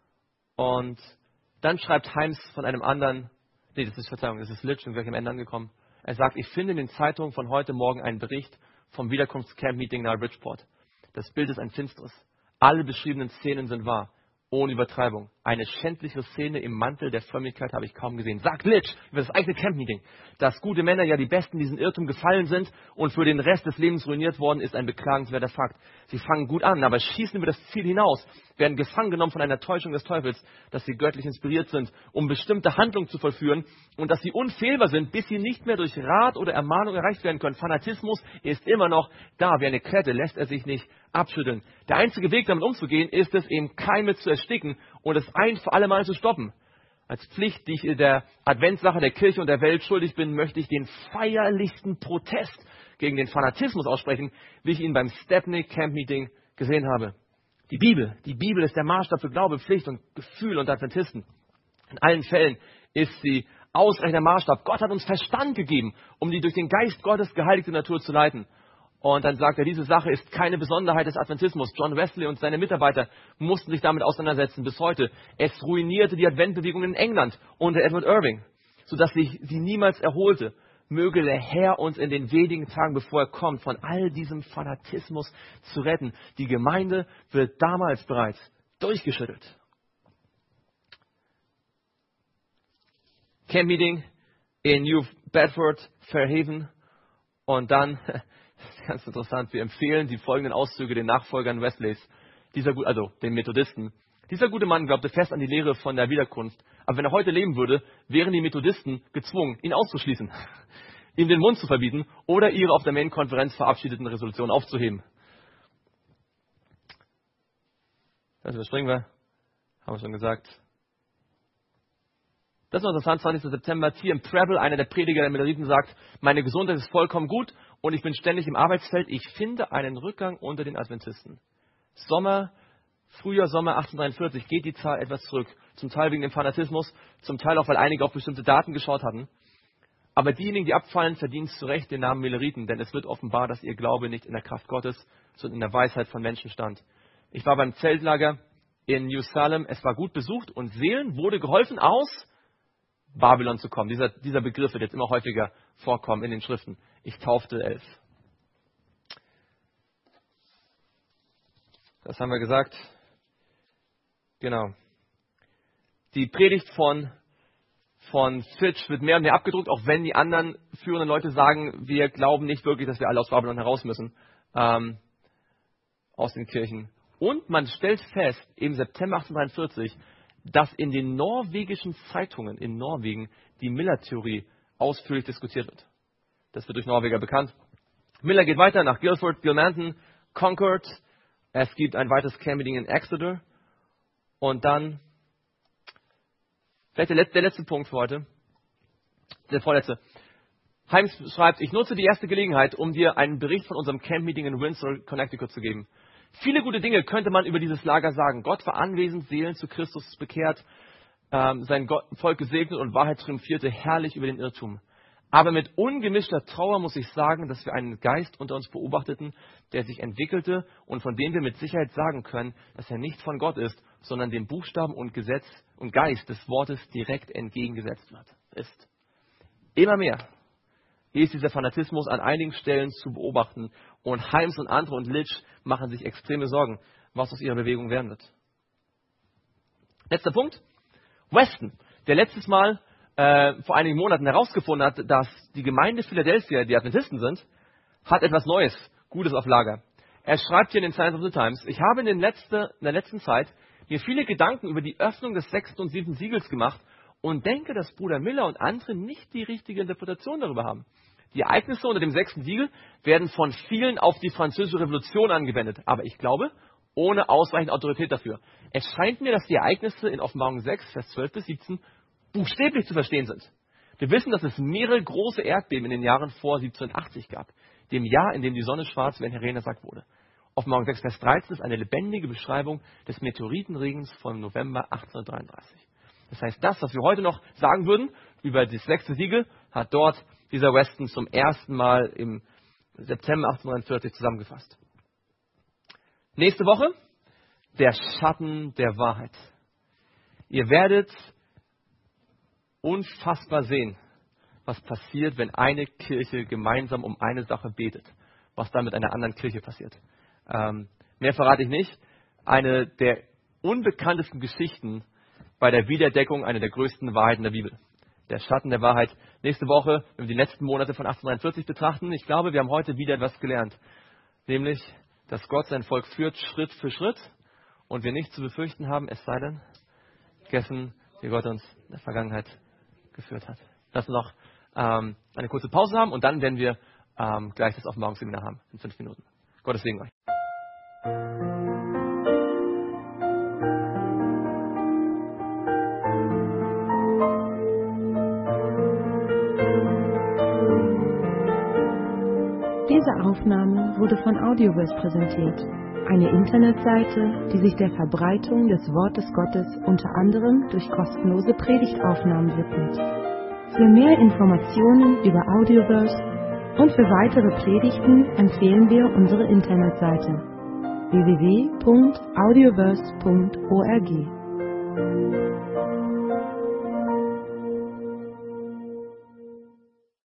und dann schreibt Himes von einem anderen, nee, das ist Verzeihung, das ist Litch, und gleich am Ende angekommen. Er sagt, ich finde in den Zeitungen von heute Morgen einen Bericht vom Wiederkunftscamp-Meeting nach Bridgeport. Das Bild ist ein finsteres. Alle beschriebenen Szenen sind wahr. Ohne Übertreibung. Eine schändlichere Szene im Mantel der Frömmigkeit habe ich kaum gesehen. Sagt Litch über das eigene Camp-Meeting, dass gute Männer ja die Besten in diesen Irrtum gefallen sind und für den Rest des Lebens ruiniert worden, ist ein beklagenswerter Fakt. Sie fangen gut an, aber schießen über das Ziel hinaus, werden gefangen genommen von einer Täuschung des Teufels, dass sie göttlich inspiriert sind, um bestimmte Handlungen zu vollführen und dass sie unfehlbar sind, bis sie nicht mehr durch Rat oder Ermahnung erreicht werden können. Fanatismus ist immer noch da. Wie eine Klette lässt er sich nicht abschütteln. Der einzige Weg, damit umzugehen, ist es, eben Keime zu ersticken und es ein für alle Mal zu stoppen. Als Pflicht, die ich in der Adventssache der Kirche und der Welt schuldig bin, möchte ich den feierlichsten Protest gegen den Fanatismus aussprechen, wie ich ihn beim Stepney Camp Meeting gesehen habe. Die Bibel, die Bibel ist der Maßstab für Glaube, Pflicht und Gefühl und Adventisten. In allen Fällen ist sie ausreichender Maßstab. Gott hat uns Verstand gegeben, um die durch den Geist Gottes geheiligte Natur zu leiten. Und dann sagt er, diese Sache ist keine Besonderheit des Adventismus. John Wesley und seine Mitarbeiter mussten sich damit auseinandersetzen bis heute. Es ruinierte die Adventbewegung in England unter Edward Irving, sodass sich sie niemals erholte. Möge der Herr uns in den wenigen Tagen, bevor er kommt, von all diesem Fanatismus zu retten. Die Gemeinde wird damals bereits durchgeschüttelt. Camp Meeting in New Bedford, Fairhaven. Und dann, das ist ganz interessant, wir empfehlen die folgenden Auszüge den Nachfolgern Wesleys, dieser, also den Methodisten. Dieser gute Mann glaubte fest an die Lehre von der Wiederkunft. Aber wenn er heute leben würde, wären die Methodisten gezwungen, ihn auszuschließen, ihm den Mund zu verbieten oder ihre auf der Main-Konferenz verabschiedeten Resolutionen aufzuheben. Das überspringen wir. Haben wir schon gesagt. Das ist noch interessant, zwanzigster September, T M Preble, einer der Prediger der Mennoniten, sagt, meine Gesundheit ist vollkommen gut und ich bin ständig im Arbeitsfeld. Ich finde einen Rückgang unter den Adventisten. Sommer, Frühjahr, Sommer achtzehnhundertdreiundvierzig geht die Zahl etwas zurück. Zum Teil wegen dem Fanatismus, zum Teil auch, weil einige auf bestimmte Daten geschaut hatten. Aber diejenigen, die abfallen, verdienen zu Recht den Namen Milleriten, denn es wird offenbar, dass ihr Glaube nicht in der Kraft Gottes, sondern in der Weisheit von Menschen stand. Ich war beim Zeltlager in New Salem. Es war gut besucht und Seelen wurde geholfen, aus Babylon zu kommen. Dieser, dieser Begriff wird jetzt immer häufiger vorkommen in den Schriften. Ich taufte elf. Das haben wir gesagt. Genau. Die Predigt von, von Fitch wird mehr und mehr abgedruckt, auch wenn die anderen führenden Leute sagen, wir glauben nicht wirklich, dass wir alle aus Babylon heraus müssen, ähm, aus den Kirchen. Und man stellt fest, im September achtzehnhundertdreiundvierzig, dass in den norwegischen Zeitungen in Norwegen die Miller-Theorie ausführlich diskutiert wird. Das wird durch Norweger bekannt. Miller geht weiter nach Guildford, Gilmanton, Concord. Es gibt ein weiteres Camp-Meeting in Exeter. Und dann, vielleicht der letzte, der letzte Punkt für heute, der vorletzte. Heims schreibt, ich nutze die erste Gelegenheit, um dir einen Bericht von unserem Camp-Meeting in Windsor, Connecticut zu geben. Viele gute Dinge könnte man über dieses Lager sagen. Gott war anwesend, Seelen zu Christus bekehrt, ähm, sein Gott, Volk gesegnet und Wahrheit triumphierte herrlich über den Irrtum. Aber mit ungemischter Trauer muss ich sagen, dass wir einen Geist unter uns beobachteten, der sich entwickelte und von dem wir mit Sicherheit sagen können, dass er nicht von Gott ist, sondern dem Buchstaben und Gesetz und Geist des Wortes direkt entgegengesetzt wird. Ist. Immer mehr ist dieser Fanatismus an einigen Stellen zu beobachten und Heims und andere und Litsch machen sich extreme Sorgen, was aus ihrer Bewegung werden wird. Letzter Punkt. Weston, der letztes Mal äh, vor einigen Monaten herausgefunden hat, dass die Gemeinde Philadelphia, die Adventisten sind, hat etwas Neues, Gutes auf Lager. Er schreibt hier in den Signs of the Times, ich habe in, den letzte, in der letzten Zeit mir viele Gedanken über die Öffnung des sechsten und siebten Siegels gemacht und denke, dass Bruder Miller und andere nicht die richtige Interpretation darüber haben. Die Ereignisse unter dem sechsten Siegel werden von vielen auf die Französische Revolution angewendet. Aber ich glaube, ohne ausreichend Autorität dafür. Es scheint mir, dass die Ereignisse in Offenbarung sechs, Vers zwölf bis siebzehn buchstäblich zu verstehen sind. Wir wissen, dass es mehrere große Erdbeben in den Jahren vor siebzehnhundertachtzig gab. Dem Jahr, in dem die Sonne schwarz wie ein Herenesack wurde. Offenbarung sechs, Vers dreizehn ist eine lebendige Beschreibung des Meteoritenregens vom November achtzehnhundertdreiunddreißig. Das heißt, das, was wir heute noch sagen würden über das sechste Siegel, hat dort dieser Weston zum ersten Mal im September achtzehnhundertvierzig zusammengefasst. Nächste Woche, der Schatten der Wahrheit. Ihr werdet unfassbar sehen, was passiert, wenn eine Kirche gemeinsam um eine Sache betet. Was dann mit einer anderen Kirche passiert. Ähm, mehr verrate ich nicht. Eine der unbekanntesten Geschichten bei der Wiederentdeckung einer der größten Wahrheiten der Bibel. Der Schatten der Wahrheit. Nächste Woche, wenn wir die letzten Monate von achtzehnhundertvierzig betrachten, ich glaube, wir haben heute wieder etwas gelernt. Nämlich, dass Gott sein Volk führt, Schritt für Schritt, und wir nichts zu befürchten haben, es sei denn, vergessen, wie Gott uns in der Vergangenheit geführt hat. Lass uns noch ähm, eine kurze Pause haben und dann werden wir ähm, gleich das Offenbarungsseminar haben, in fünf Minuten. Gottes Segen euch. Diese Aufnahme wurde von Audioverse präsentiert, eine Internetseite, die sich der Verbreitung des Wortes Gottes unter anderem durch kostenlose Predigtaufnahmen widmet. Für mehr Informationen über Audioverse und für weitere Predigten empfehlen wir unsere Internetseite w w w punkt audioverse punkt org.